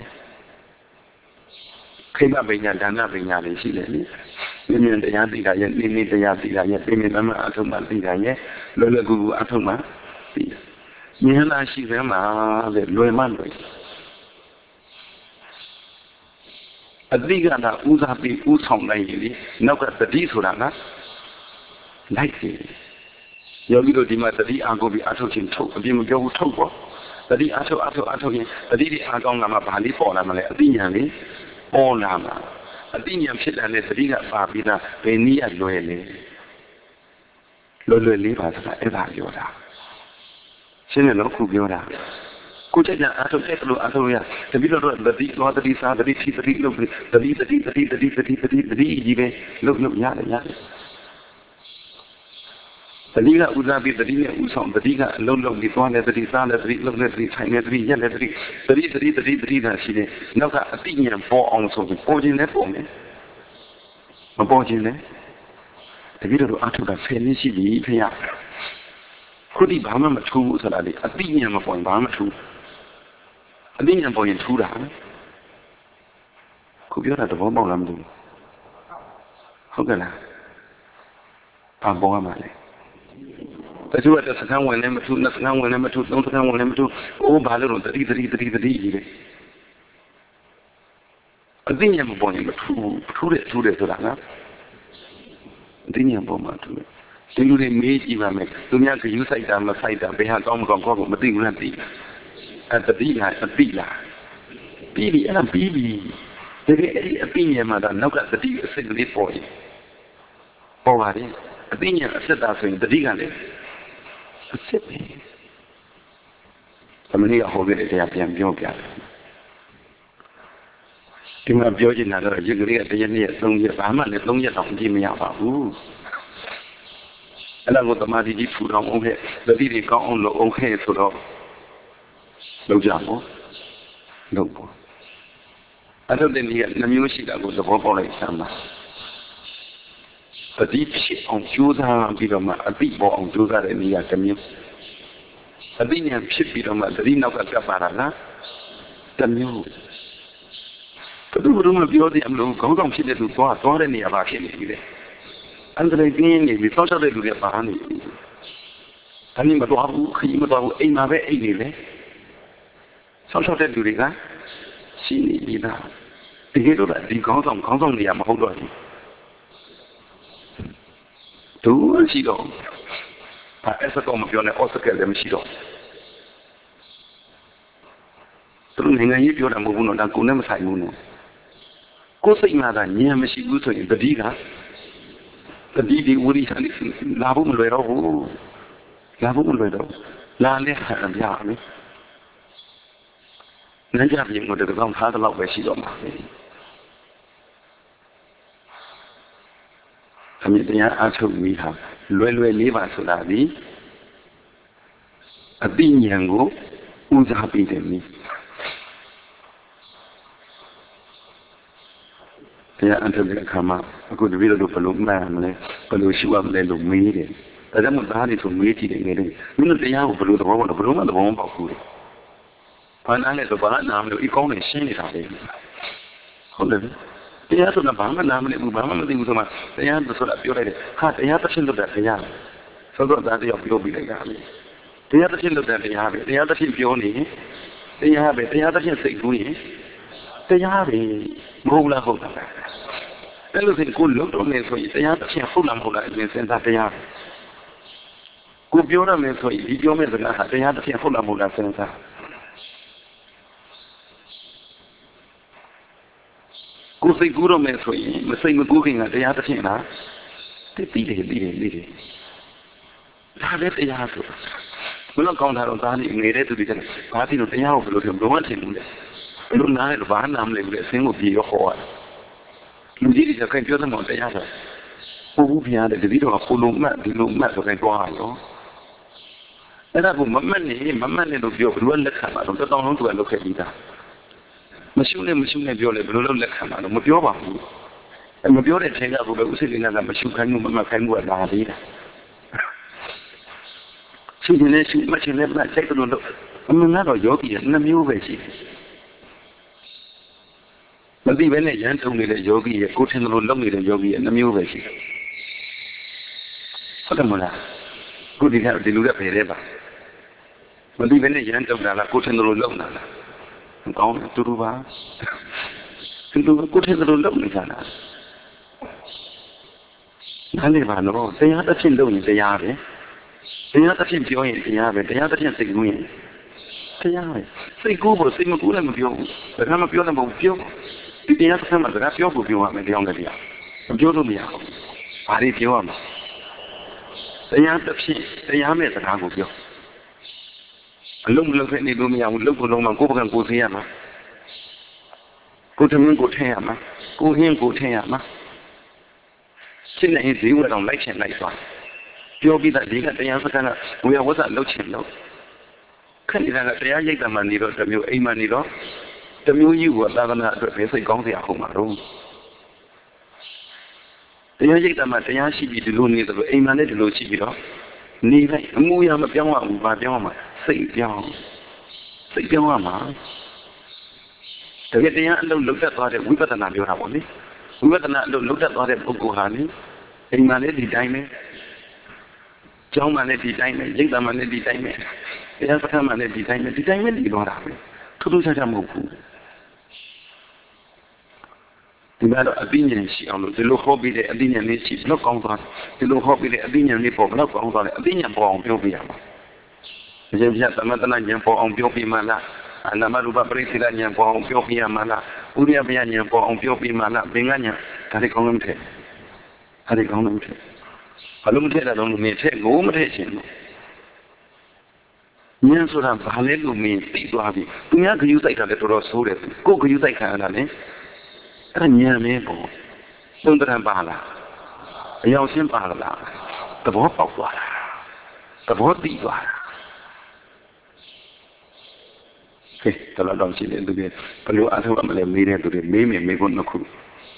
ခိမပညာဒါနပညာတွေရှိတယ်လေမြင်တရားသိတာရဲ့နေတရားသိတာရဲ့ပြင်းပြမအထုတ်မှသိတာရဲ့လူကူအထုတ်မှသိတယ်ဉာဏ်လာရှိစမ်းမှာတဲ့လွယ်မှလွယ်အတိကတာဥစားပြီးဥဆောင်လိုက်ရင်လေနောက်ကတတိဆိုတာကလိုက်တယ်ယောဂီတို့ဒီမှာတတိအာကိုပြီးအထုတ်ခြင်းထုတ်အပြင်မပြောဘူးထုတ်ပေါ့တတိအထုတ်ရင်တတိတွေအားကောင်းလာမှဘာလေးပေါ်လာမလဲအတိညာလေးပေါ်လာမှာအတိညာဖြစ်လာတဲ့တတိကပါပြီးသားဘယ်နည်းအလွယ်လဲလွယ်လေးပါဆိုတာအဲ့ဒါပြောတာရှင်းတယ်နော်ခုပြောတာကိုကြကြအားထုတ်တဲ့လိုအားထုတ်ရတပိတော့တတိလောတတိစာတတိသီတတိလို့တတိကြီးပဲလို့ရတယ်တတိကဥစားပြီးတတိနဲ့ဥဆောင်တတိကအလုံးလုံးပြီးသွားတယ်တတိစားတယ်တတိလုံးနဲ့တတိဆိုင်တယ်တတိရက်တယ်တတိတာရှိတယ်နောက်ကအတိညာပေါ်အောင်ဆိုပြီးပေါ်ခြင်းနဲ့ပေါ်မယ်မပေါ်ခြင်းနဲ့တပိတော့အားထုတ်တာဖယ်နေရှိပြီဖေရခုဒီဘာမှမထူးဘူးဆိုတာလေအတိညာမပေါ်ရင်ဘာမှမထူးအတိညာပေါ်ရင်ထူးတာခုပြောတာသဘောပေါက်လားမသိဘူးဟဟုတ်ကဲ့လားဘာပေါ်ရမှာလဲတချို့ကစကံဝင်လည်းမထူးနှစ်စကံဝင်လည်းမထူးသုံးစကံဝင်လည်းမထူးအိုးဘာလို့တော့တတိကြီးပဲအသိဉာဏ်မပေါ်ရင်မထူးတယ်ဆိုတာနော်အသိဉာဏ်ပေါ်မှာထူးတယ်ဒီလူတွေမေးကြည့်ပါမယ်သူများကယူဆိုင်တာမဆိုင်တာဘယ်ဟာကောင်းမကောင်းကိုမသိဘူးလားသိလားတတိလားအသိလားပြီးပြီအဲ့ဒါပြီးပြီတကယ်အဲ့ဒီအသိဉာဏ်မှာတော့နောက်ကတတိအစစ်ကလေးပေါ်ရင်ပေါ်ပါတယ်အသိဉာဏ်အစစ်တာဆိုရင်တတိကလည်းအစစ်ပဲသမဏေကဟောခဲ့တဲ့တရားပြန်ပြောပြတယ်ဒီမှာပြောချင်တာတော့ရက်ကလေးကတစ်ရက်နှစ်ရက်သုံးရက်ဘာမှလည်း3ရက်တောင်ကြည့်မရပါဘူးအဲ့ဒါကိုတမာတိကြီးထူထောင်အောင်ခဲ့တတိတွေကောင်းအောင်လုပ်အောင်ခဲ့ဆိုတော့လုပ်ကြပါလုပ်ပါအဲ့တော့ဒီနေ့နှမျိုးရှိတာကိုသဘောပေါက်လိုက်စမ်းပါတတိဖြစ်အောင်ကြိုးစားပြီးတော့မှအတိပေါ်အောင်ကြိုးစားတဲ့နေရာတစ်မျိုးအတိဉာဏ်ဖြစ်ပြီးတော့မှတတိနောက်ကကပ်ပါလားတစ်မျိုးဘယ်သူမှပြောသေးအမလို့ခေါင်းဆောင်ဖြစ်တဲ့သူသွားတဲ့နေရာပါဖြစ်နေပြီလေအန်ဒရိုက်ကင်းနေပြီတောက်ချတဲ့လူတွေပါနေပြီဒါနဲ့မတော်ဘူးခရီးမတော်ဘူးအိမ်မှာပဲအိမ်နေလေဆောက်ရှောက်တဲ့လူတွေကရှိနေပြီလားတကယ်တော့ဒီခေါင်းဆောင်နေရာမဟုတ်တော့ဘူးသူရှိတော့အဲ့စတော့မပြောနဲ့အော်စကလည်းမရှိတော့သူနိုင်ငံရေးပြောတာမဟုတ်ဘူးနော်ဒါကိုယ်နဲ့မဆိုင်ဘူးနော်ကိုယ်စိတ်မှာကဉာဏ်မရှိဘူးဆိုရင်တတိဒီဝိရိယနဲ့လာဖို့မလွယ်တော့ဘူးလာလဲဟန်ပြမယ်နန်းကြပြင်ကိုတကောင်ထားတဲ့လောက်ပဲရှိတော့မှာအမြဲတမ်းအထုတ်မိတာလွယ်လေးပါဆိုတာဒီအသိဉာဏ်ကိုဦးစားပေးတယ်မိတရားအထုတ်တဲ့အခါမှာအခုတပည့်တော်ဘယ်လိုမှန်းမလဲဘယ်လိုရှိရမလဲလို့မေးတယ်ဒါကြောင့်မို့သားတွေဆိုမေးကြည့်တယ်ငယ်လေးမင်းတို့တရားကိုဘယ်လိုသဘောပေါက်လဲဘယ်လိုမှသဘောမပေါက်ဘူးဘာနာလဲဆိုဘာနာမလို့ဤကောင်းနေရှင်းနေတာလေဟုတ်တယ်တရားဆိုတာဘာမှနာမလဲဘူးဘာမှမသိဘူးဆိုမှတရားဆိုတာပြောလိုက်တယ်ဟာတရားတစ်ချက်လို့တရားဆိုတော့ဒါတယောက်ပြောပြီးလိုက်တာလေတရားတစ်ချက်လို့တရားပဲတရားတစ်ချက်ပြောနေတရားပဲတရားတစ်ချက်စိတ်ကူးရင်တရားပဲမဟုတ်လားဟုတ်တာအဲ့လိုဆိုကိုလုံးတော့နေဆိုရင်တရားတစ်ချက်ဟုတ်လားမဟုတ်လားအရင်စဉ်းစားတရားကိုပြောရမယ်ဆိုရင်ဒီပြောမယ့်စကားဟာတရားတစ်ချက်ဟုတ်လားမဟုတ်လားစဉ်းစားကိုစိတ်ကူးတော့မယ်ဆိုရင်မစိတ်မကူးခင်ကတရားတစ်ချက်လားသိတယ်ဒါလည်းတရားဆိုဘယ်လိုကောင်းတာတော့သားနေငယ်တဲ့သူတွေကဘာသိလို့တရားကိုဘယ်လိုထင်ဘယ်လိုမှထင်ဘူးလေဘယ်လိုနားလဲဘာနာမလဲဘူးလေအစင်းကိုပြေရောဟောရတယ်လူကြီးတွေကခင်ပြောတဲ့မောင်တရားဆိုဘုဘူးဖျားတဲ့တတိတော်ကကိုလုံးမှတ်ဒီလိုမှတ်ဆိုရင်တွားရောအဲ့ဒါကမမှတ်နဲ့လို့ပြောဘယ်လိုလက်ခံမှာတော့တောင်းလုံးသူကလုပ်ခဲ့ပြီးသားမရှိနဲ့ပြောလေဘယ်လိုလုပ်လက်ခံမှာတော့မပြောပါဘူးအဲ့မပြောတဲ့ချိန်ကဘုပဲဥစိလိနာကမရှိခိုင်းမှုမမှတ်ခိုင်းမှုကလာသေးတယ်ရှိနေရှိမချင်လည်းမစိတ်လို့အမှန်ကတော့ယောဂီက2မျိုးပဲရှိတယ်မသိဘဲနဲ့ရမ်းထုံနေတဲ့ယောဂီရဲ့ကိုယ်ထင်သလိုလုပ်နေတဲ့ယောဂီရဲ့2မျိုးပဲရှိတယ်ဟုတ်တယ်မလားကိုဒီလူကဖယ်တယ်ပါမသိဘဲနဲ့ရမ်းထုံတာလားကိုယ်ထင်သလိုလုပ်တာလားကောင်းတယ်တူပါသူကိုယ်ထင်သလိုလုပ်နေကြတာနားလေပါတော့တရားတစ်ဖြစ်လုပ်ရင်တရားပဲတရားတစ်ဖြစ်ပြောရင်တရားပဲတရားတစ်ဖြစ်စိတ်ကူးရင်တရားပဲစိတ်ကူးဖို့စိတ်မကူးလည်းမပြောဘူးဒါကမပြောလည်းမဟုတ်ပြောဒီတရားတစ်ခါမှဒါကပြောဖို့ပြောရမယ်တရားနဲ့တရားမပြောလို့မရဘူးဘာတွေပြောရမလဲတရားတစ်ဖြစ်တရားမဲ့စကားကိုပြောအလုံးမလုံးခဲ့နေလို့မရဘူးလုံးကိုလုံးမှကိုယ်ပကံကိုသိရမှာကိုယ်သမင်းကိုထည့်ရမှာကိုဟင်းကိုထည့်ရမှာရှင်းနေဈေးဝယ်တော့လိုက်ချင်လိုက်သွားပြောပြီးသားဒီကတရားစကားကဝေယဝဇ္ဇလှုပ်ချင်လို့ခက်နေတာကတရားရိပ်တာမှနေတော့တစ်မျိုးအိမ်မှနေတော့တစ်မျိုးကြီးကသာသနာအတွက်ပဲစိတ်ကောင်းစရာဟုတ်မှာတော့တရားရိပ်တာမှတရားရှိပြီးဒီလိုနေတယ်လို့အိမ်မှလည်းဒီလိုရှိပြီးတော့နေလိုက်အမှုရမပြောင်းရဘူးဘာပြောင်းရမှာစိတ်ပြောင်းရမှာတကယ်တရားအလုံးလုံးသက်သွားတဲ့ဝိပဿနာပြောတာပေါ့လေဝိပဿနာလို့လုပ်တတ်သွားတဲ့ပုဂ္ဂိုလ်ဟာလေအိမ်မှာလည်းဒီတိုင်းပဲကျောင်းမှာလည်းဒီတိုင်းပဲရိပ်သာမှာလည်းဒီတိုင်းပဲတရားစခန်းမှာလည်းဒီတိုင်းပဲနေသွားတာပဲထူးထူးခြားခြားမဟုတ်ဘူးဒီမှာတော့အသိဉာဏ်ရှိအောင်လို့ဒီလိုဟောပြီးတဲ့အသိဉာဏ်လေးရှိဘလောက်ကောင်းသွားဒီလိုဟောပြီးတဲ့အသိဉာဏ်လေးပေါ်ဘလောက်ကောင်းသွားလဲအသိဉာဏ်ပေါ်အောင်ပြောပြရမှာအရှင်ဘုရားသမထနာဉာဏ်ပေါ်အောင်ပြောပြမှလားအနာမရူပပရိစ္ဆေဒဉာဏ်ပေါ်အောင်ပြောပြရမှာလားဥရိယပယဉာဏ်ပေါ်အောင်ပြောပြမှလားဘင်္ဂဉာဏ်ဒါတွေကောင်းလို့မထည့်ဒါတွေကောင်းလို့မထည့်ဘာလို့မထည့်တာတော့မင်းထည့်ကိုမထည့်ချင်ဘူးဉာဏ်ဆိုတာဘာလဲလို့မင်းသိသွားပြီသူများဂယုစိုက်တာလည်းတော်တော်ဆိုးတယ်ကိုယ်ဂယုစိုက်ခံရတာလည်းအဲ့ဒါဉာဏ်မင်းပေါ့သုံးတရံပါလားအယောင်ရှင်းပါလားသဘောပေါက်သွားတာသဘောသိသွားတာကဲတော့ရှိတယ်သူတွေဘယ်လိုအထောက်အမလဲမေးတဲ့သူတွေမေးမယ်မေးဖို့နှစ်ခု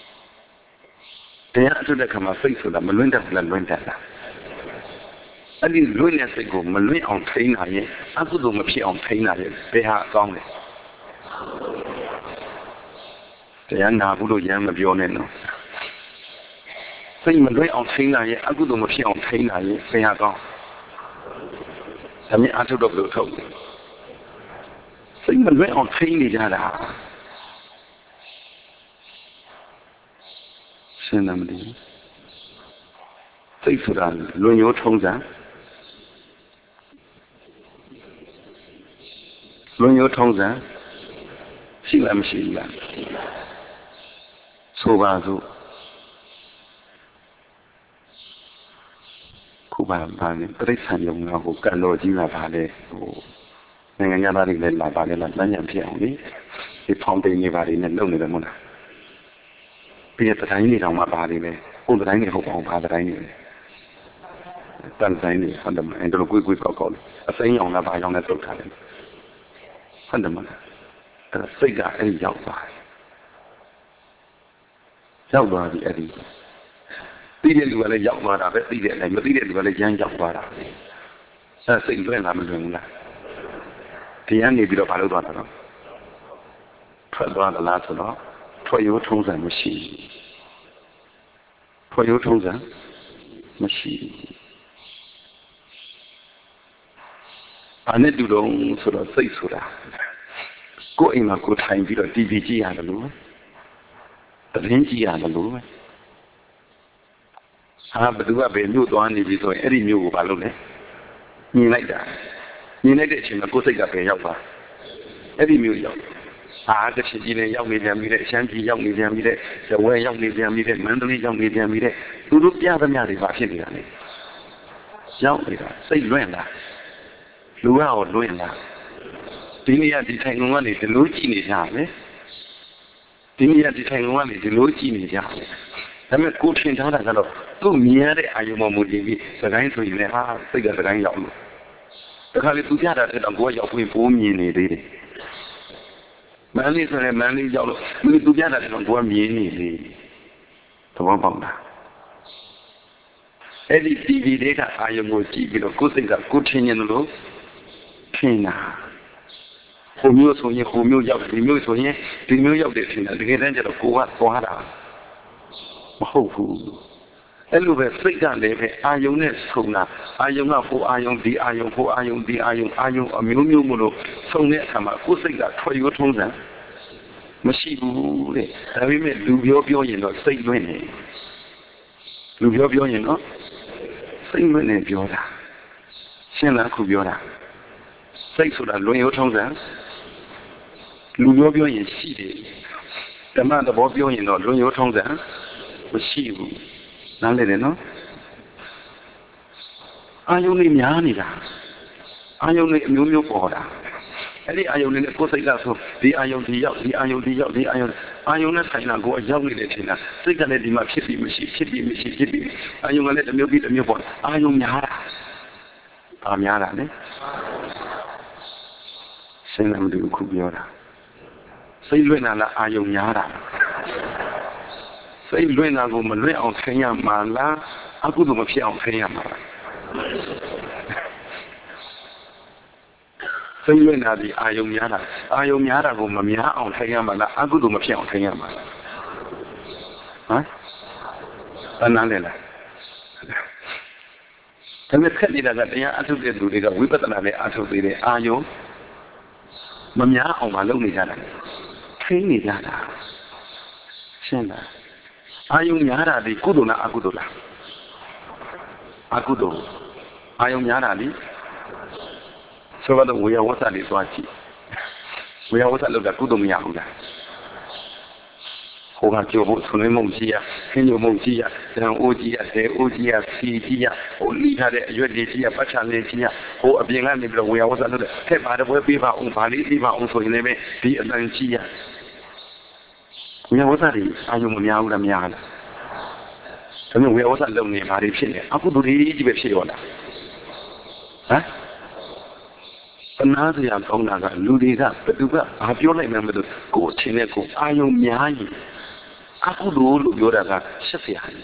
တရားအထုတဲ့ခါမှာစိတ်ဆိုတာမလွင့်တတ်ဘူးလားလွင့်တတ်လားအဲ့ဒီလွင့်တဲ့စိတ်ကိုမလွင့်အောင်ထိန်းနိုင်ရင်အကုသိုလ်မဖြစ်အောင်ထိန်းနိုင်ရင်ဘယ်ဟာအကောင်းလဲတရားနာဘူးလို့ရမ်းမပြောနဲ့နော်စိတ်မလွင့်အောင်ထိန်းနိုင်ရင်အကုသိုလ်မဖြစ်အောင်ထိန်းနိုင်ရင်ဘယ်ဟာကောင်းဒါမြင်အထုတော့ဘယ်လိုထုတ်လဲစိတ်မလွင့်အောင်ထိန်းနေကြတာရှင်းတယ်မသိစိတ်ဆိုတာလွန်ရိုးထုံးစံလွန်ရိုးထုံးစံရှိလားမရှိဘူးလားဆိုပါစို့ခုပါပါနေပြိဿံယုံကဟိုကံတော်ကြီးလာပါလေဟိုနိုင်ငံသားတွေလည်းလာပါလေလားလမ်းညံဖြစ်အောင်လေဒီဖောင်တိန်တွေပါနေလုံနေတယ်မဟုတ်လားပြီးတဲ့တိုင်းတွေတောင်မှပါနေတယ်ဟုတ်တိုင်းတွေဟုတ်ပါအောင်ပါတိုင်းတွေတန်တိုင်းတွေဟုတ်တယ်မအဲ့တော့ကိုယ်ကောက်အစိမ်းရောင်လားဘာရောင်လဲတုတ်ထားတယ်ဟုတ်တယ်မလားအဲ့စိတ်ကအဲ့ရောက်သွားပြီအဲ့ဒီသိတဲ့လူကလည်းရောက်သွားတာပဲသိတဲ့အတိုင်းမသိတဲ့လူကလည်းရမ်းရောက်သွားတာအဲ့စိတ်လွဲလာမလွယ်ဘူးလားတရားနေပြီးတော့ဘာလုပ်သွားတာတော့ထွက်သွားသလားဆိုတော့ထွက်ရိုးထုံးစံမရှိထွက်ရိုးထုံးစံမရှိဘာနဲ့တူတော့ဆိုတော့စိတ်ဆိုတာကိုယ်အိမ်မှာကိုယ်ထိုင်ပြီးတော့ TV ကြည့်ရတယ်လို့သတင်းကြည့်ရတယ်လို့ဟာဘယ်သူကဘယ်မြို့သွားနေပြီဆိုရင်အဲ့ဒီမြို့ကိုဘာလုပ်လဲမြင်လိုက်တဲ့အချိန်မှာကိုယ်စိတ်ကပဲရောက်သွားအဲ့ဒီမြို့ရောက်ကချင်ပြည်နယ်ရောက်နေပြန်ပြီတဲ့ရှမ်းပြည်ရောက်နေပြန်ပြီတဲ့ရဝဲရောက်နေပြန်ပြီတဲ့မန္တလေးရောက်နေပြန်ပြီတဲ့သူတို့ပြသမျှတွေပါဖြစ်နေတာလေရောက်နေတာစိတ်လွင့်လာလူကရောလွင့်လာဒီနေ့ကဒီထိုင်ကုန်ကနေဒီလိုကြည့်နေကြတယ်ဒီနေ့ကဒီထိုင်ကုန်ကနေဒီလိုကြည့်နေကြတယ်ဒါပေမဲ့ကိုထင်ထားတာကတော့သူ့မြင်ရတဲ့အာယုံမမူတည်ပြီးစကိုင်းဆိုရင်လည်းစိတ်ကစကိုင်းရောက်လို့တခါလေသူပြတာတဲ့တော့ကိုကရောက်ပြီးပိုးမြင်နေသေးတယ်မန်းလေးဆိုရင်မန်းလေးရောက်လို့သူပြတာတဲ့တော့ကိုကမြင်နေလေသဘောပေါက်လားအဲ့ဒီ TV တွေကအာယုံကိုကြည့်ပြီးတော့ကိုယ်စိတ်ကကိုထင်နေလို့ထင်တာဟိုမျိုးဆိုရင်ဟိုမျိုးရောက်ဒီမျိုးဆိုရင်ဒီမျိုးရောက်တယ်ထင်တာတကယ်တမ်းကျတော့ကိုကသွားတာမဟုတ်ဘူးအဲ့လိုပဲစိတ်ကလည်းပဲအာယုံနဲ့ဆုံတာအာယုံကဟိုအာယုံဒီအာယုံဟိုအာယုံဒီအာယုံအမျိုးမျိုးမလို့ဆုံတဲ့အခါမှာကိုယ်စိတ်ကထွက်ရိုးထုံးစံမရှိဘူးတဲ့ဒါပေမဲ့လူပြောရင်တော့စိတ်လွင့်နေလူပြောရင်တော့စိတ်လွင့်နေပြောတာရှင်းလားခုပြောတာစိတ်ဆိုတာလွန်ရိုးထုံးစံလူပြောရင်ရှိတယ်ဓမ္မသဘောပြောရင်တော့လွန်ရိုးထုံးစံမရှိဘူးနားလည်တယ်နော်အာယုန်တွေများနေတာအာယုန်တွေအမျိုးမျိုးပေါ်တာအဲ့ဒီအာယုန်တွေနဲ့ကိုယ်စိတ်ကဆိုဒီအာယုန်ဒီရောက်ဒီအာယုန်ဒီရောက်ဒီအာယုန်နဲ့ဆိုင်တာကိုအရောက်နေတယ်ထင်တာစိတ်ကလည်းဒီမှာဖြစ်ပြီးမရှိအာယုန်ကလည်းတစ်မျိုးပြီးတစ်မျိုးပေါ်အာယုန်များတာများတာလေရှင်းတယ်မသိဘူးခုပြောတာစိတ်လွင့်လာလားအာယုံများတာစိတ်လွင့်လာကိုမလွင့်အောင်ထိန်းရမှာလားအကုသိုလ်မဖြစ်အောင်ထိန်းရမှာလားစိတ်လွင့်လာပြီးအာယုံများတာကိုမများအောင်ထိန်းရမှာလားအကုသိုလ်မဖြစ်အောင်ထိန်းရမှာလား Hả? Ta nói này là thế mới khét đi là cái áp dụng cái đủ để cái quý bát là để áp dụng để ai vô mà nhá ông mà lâu này ra này thế này ra là xem là ai dùng nhá ra thì cú đồ là ác đồ ai dùng nhá ra đi sau đó tôi yêu what's đi toa chi yêu what's lúc đó cú đồ mình yêu ra hồ hà kiều bộ thuần mông chi à khi nhiều mông chi à thằng ô chi à thế ô chi à phi chi à ô lý ra đấy yêu đi chi à bắt chăn đi chi à ô ở bên anh này bây giờ yêu what's lúc đó thế bà đó với bị bà ông bà lý bị bà ông soi này bên bị ở đây chi à yêu what's đi ai dùng mình yêu làm nhà là thế mình yêu what's lâu này bà đi phiền này ác đồ đi chỉ biết phiền rồi hả phần nào thì làm ông nào cả lưu đi ra bất cứ àပြောlại mình được cổ trên này cổ ai dùng nhà gì ác đồ lúcပြောra rất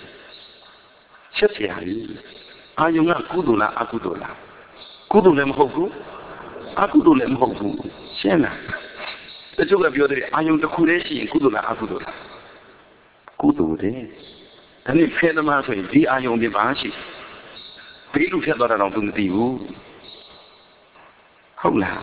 hay ai dùng ác đồ là ác đồ làm hậu ác đồ làm hậu xem nào cái chỗ cái biểu đấy ai dùng cái khu đấy gì ác đồ là ác đồ đấy thế nên phê mà thôi đi ai dùng cái bán gì ví dụ phê đó là đồng tiêu không là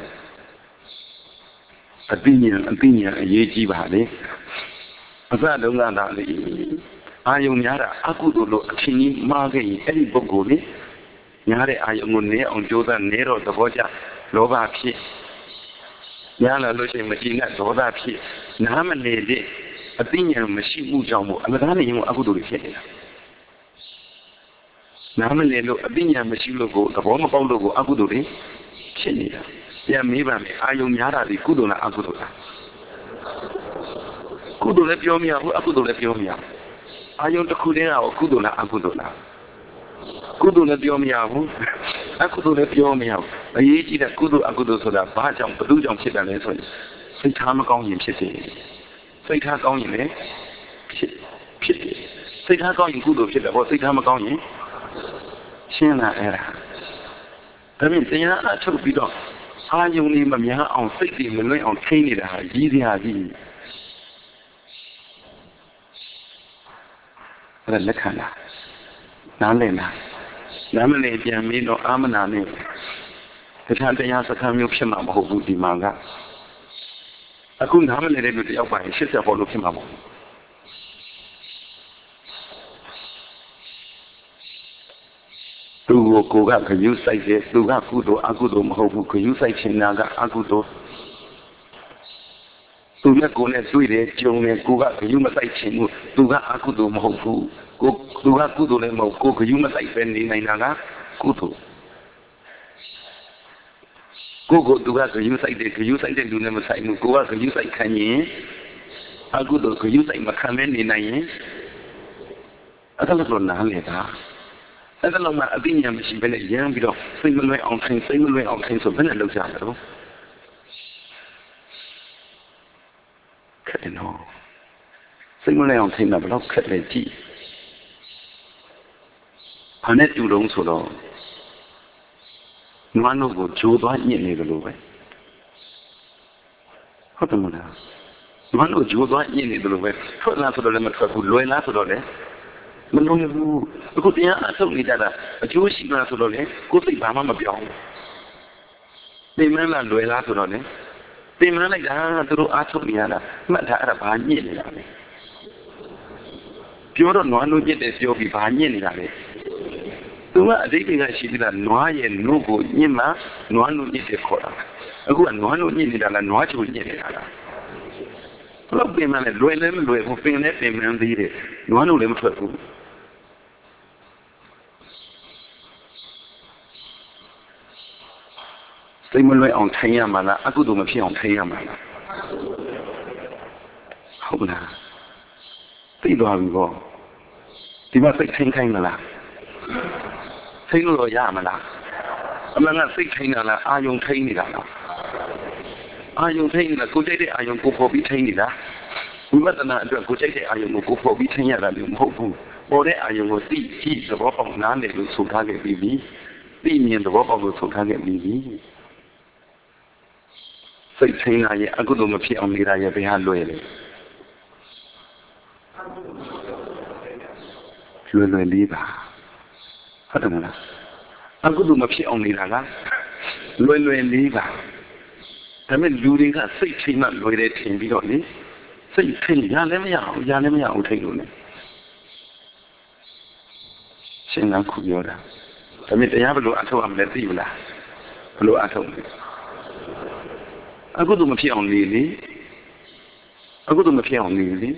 tự nhiên dễ chi bà đấy ra đâu ra đó thì ai dùng nhá ra ác đồ lo khi ni mà cái ấy bốc gồ đấy nhá đấy ai dùng nè ông cho ta nè rồi đó chứ lo bà phi nhá là lo xem mà chỉ là lo bà phi nắm mà nè đấy tự nhiên mà xí u trong bộ mà đó là những ác đồ đấy thế nắm mà nè lo tự nhiên mà xí lo gồ đó mà bao lo gồ ác đồ đấy thế này ya mấy bạn ai dùng nhá ra thì cú đồ là ác đồ là cú đồ là biểu miệng ác đồ là biểu miệng ai dùng cái cú đấy nào cú đồ là ác đồ là cú đồ là biểu miệng ác đồ là biểu miệng ấy chỉ là cú đồ ác đồ thôi là ba trong bất cứ trong chuyện nào thôi xây tháp mà công nghiệpဖြစ်gì xây tháp công nghiệp đấyဖြစ်xây tháp công nghiệp cú đồဖြစ်là bao xây tháp mà công nghiệp xem là ai là thế mình thấy nó chụp video ai dùng đi mà nhá ông xây thì mình nói ông thấy này là gì là lắc hẳn à nắm lên tiền mình nó ám nắm lên thế thằng tây nhà sao nhiều phim mà hậu vụ đi mà cả cũng nắm lên để được bài sẽ bỏ lúc phim mà tu cố gắng cái yêu sai thế tu gắng ác đồ mà hậu vụ cái yêu sai trên nào cả ác đồ tu nhắc cố này suy đấy chiều này cố gắng cái yêu mà sai trên một tu gắng ác đồ mà hậu vụ tu gắng ác đồ này mà cố cái yêu mà sai bên đi này nào cả ác đồ cố tu gắng cái yêu sai đấy luôn mà sai một cố gắng cái yêu sai khăn nhé ác đồ cái yêu sai mà khăn bên đi này nhé ác đồ là nào này taအဲ့ဒါလုံးမှာအသိဉာဏ်မရှိဘဲနဲ့ရမ်းပြီးတော့စိတ်မလွဲအောင်ထိန်ဆိုဘယ်နဲ့လုပ်ကြလဲတော့ခက်တယ်နော်စိတ်မလွဲအောင်ထိန်တာဘယ်တော့ခက်လဲကြည့်ဘာနဲ့တူတော့ဆိုတော့နွားနို့ကိုဂျိုးသွားညစ်နေတယ်လို့ပဲဟုတ်တယ်မလားနွားနို့ဂျိုးသွားညစ်နေတယ်လို့ပဲထွက်လာဆိုတော့လည်းမထွက်ဘူးလွယ်လားဆိုတော့လည်းမလုံးဘူးအခုတရားအထုတ်နေကြတာအကျိုးရှိမှဆိုတော့လေကိုယ်စိတ်ဘာမှမပြောင်းဘူးသင်မလားလွယ်လားဆိုတော့လေသင်မလိုက်တာသူတို့အားထုတ်နေရတာမှတ်ထားအဲ့ဒါဘာညစ်နေတာလဲပြောတော့နွားနို့ညစ်တယ်ပြောပြီးဘာညစ်နေတာလဲသူကအတိတ်ကရှိသေးတာနွားရဲ့နို့ကိုညစ်မှနွားနို့ညစ်တယ်ခေါ်တာအခုကနွားနို့ညစ်နေတာလားနွားချိုညစ်နေတာလားဘလို့ပြင်မလဲလွယ်လည်းမလွယ်ဘူးပင်လည်းပင်မသေးတယ်နွားနို့လည်းမထွက်ဘူးစိတ်မလွဲအောင်ထိန်ရမှာလားအကုသိုလ်မဖြစ်အောင်ထိန်ရမှာလားဟုတ်လားသိသွားပြီပေါ့ဒီမှာစိတ်ထိန်ခိုင်းမလားထိန်လို့ရမလားအမှန်ကစိတ်ထိန်တာလားအာယုံထိန်နေတာလားအာယုံထိန်နေတာကိုကြိုက်တဲ့အာယုံကိုပေါ်ပြီးထိန်နေတာဝိပဿနာအတွက်ကိုကြိုက်တဲ့အာယုံကိုပေါ်ပြီးထိန်ရတာလည်းမဟုတ်ဘူးပေါ်တဲ့အာယုံကိုသိကြည့်သဘောပေါက်နားလည်လို့ဆိုထားခဲ့ပြီးပြီသိမြင်သဘောပေါက်လို့ဆိုထားခဲ့ပြီးပြီစိတ်ထိန်တာရဲ့အကုသိုလ်မဖြစ်အောင်နေတာရဲ့ဘယ်ဟာလွယ်လဲလွယ်လေးပါဟုတ်တယ်မလားအကုသိုလ်မဖြစ်အောင်နေတာကလွယ်လေးပါဒါပေမဲ့လူတွေကစိတ်ထိမှလွယ်တယ်ထင်ပြီးတော့လေစိတ်ထိရလည်းမရအောင်ရလည်းမရအောင်ထိလို့ ਨੇ ရှင်ကခုပြောတာဒါပေမဲ့တရားဘယ်လိုအထောက်အမလဲသိဘူးလားဘယ်လိုအထောက်လဲအကုသိုလ်မဖြစ်အောင်နေလေအကုသိုလ်မဖြစ်အောင်နေလေ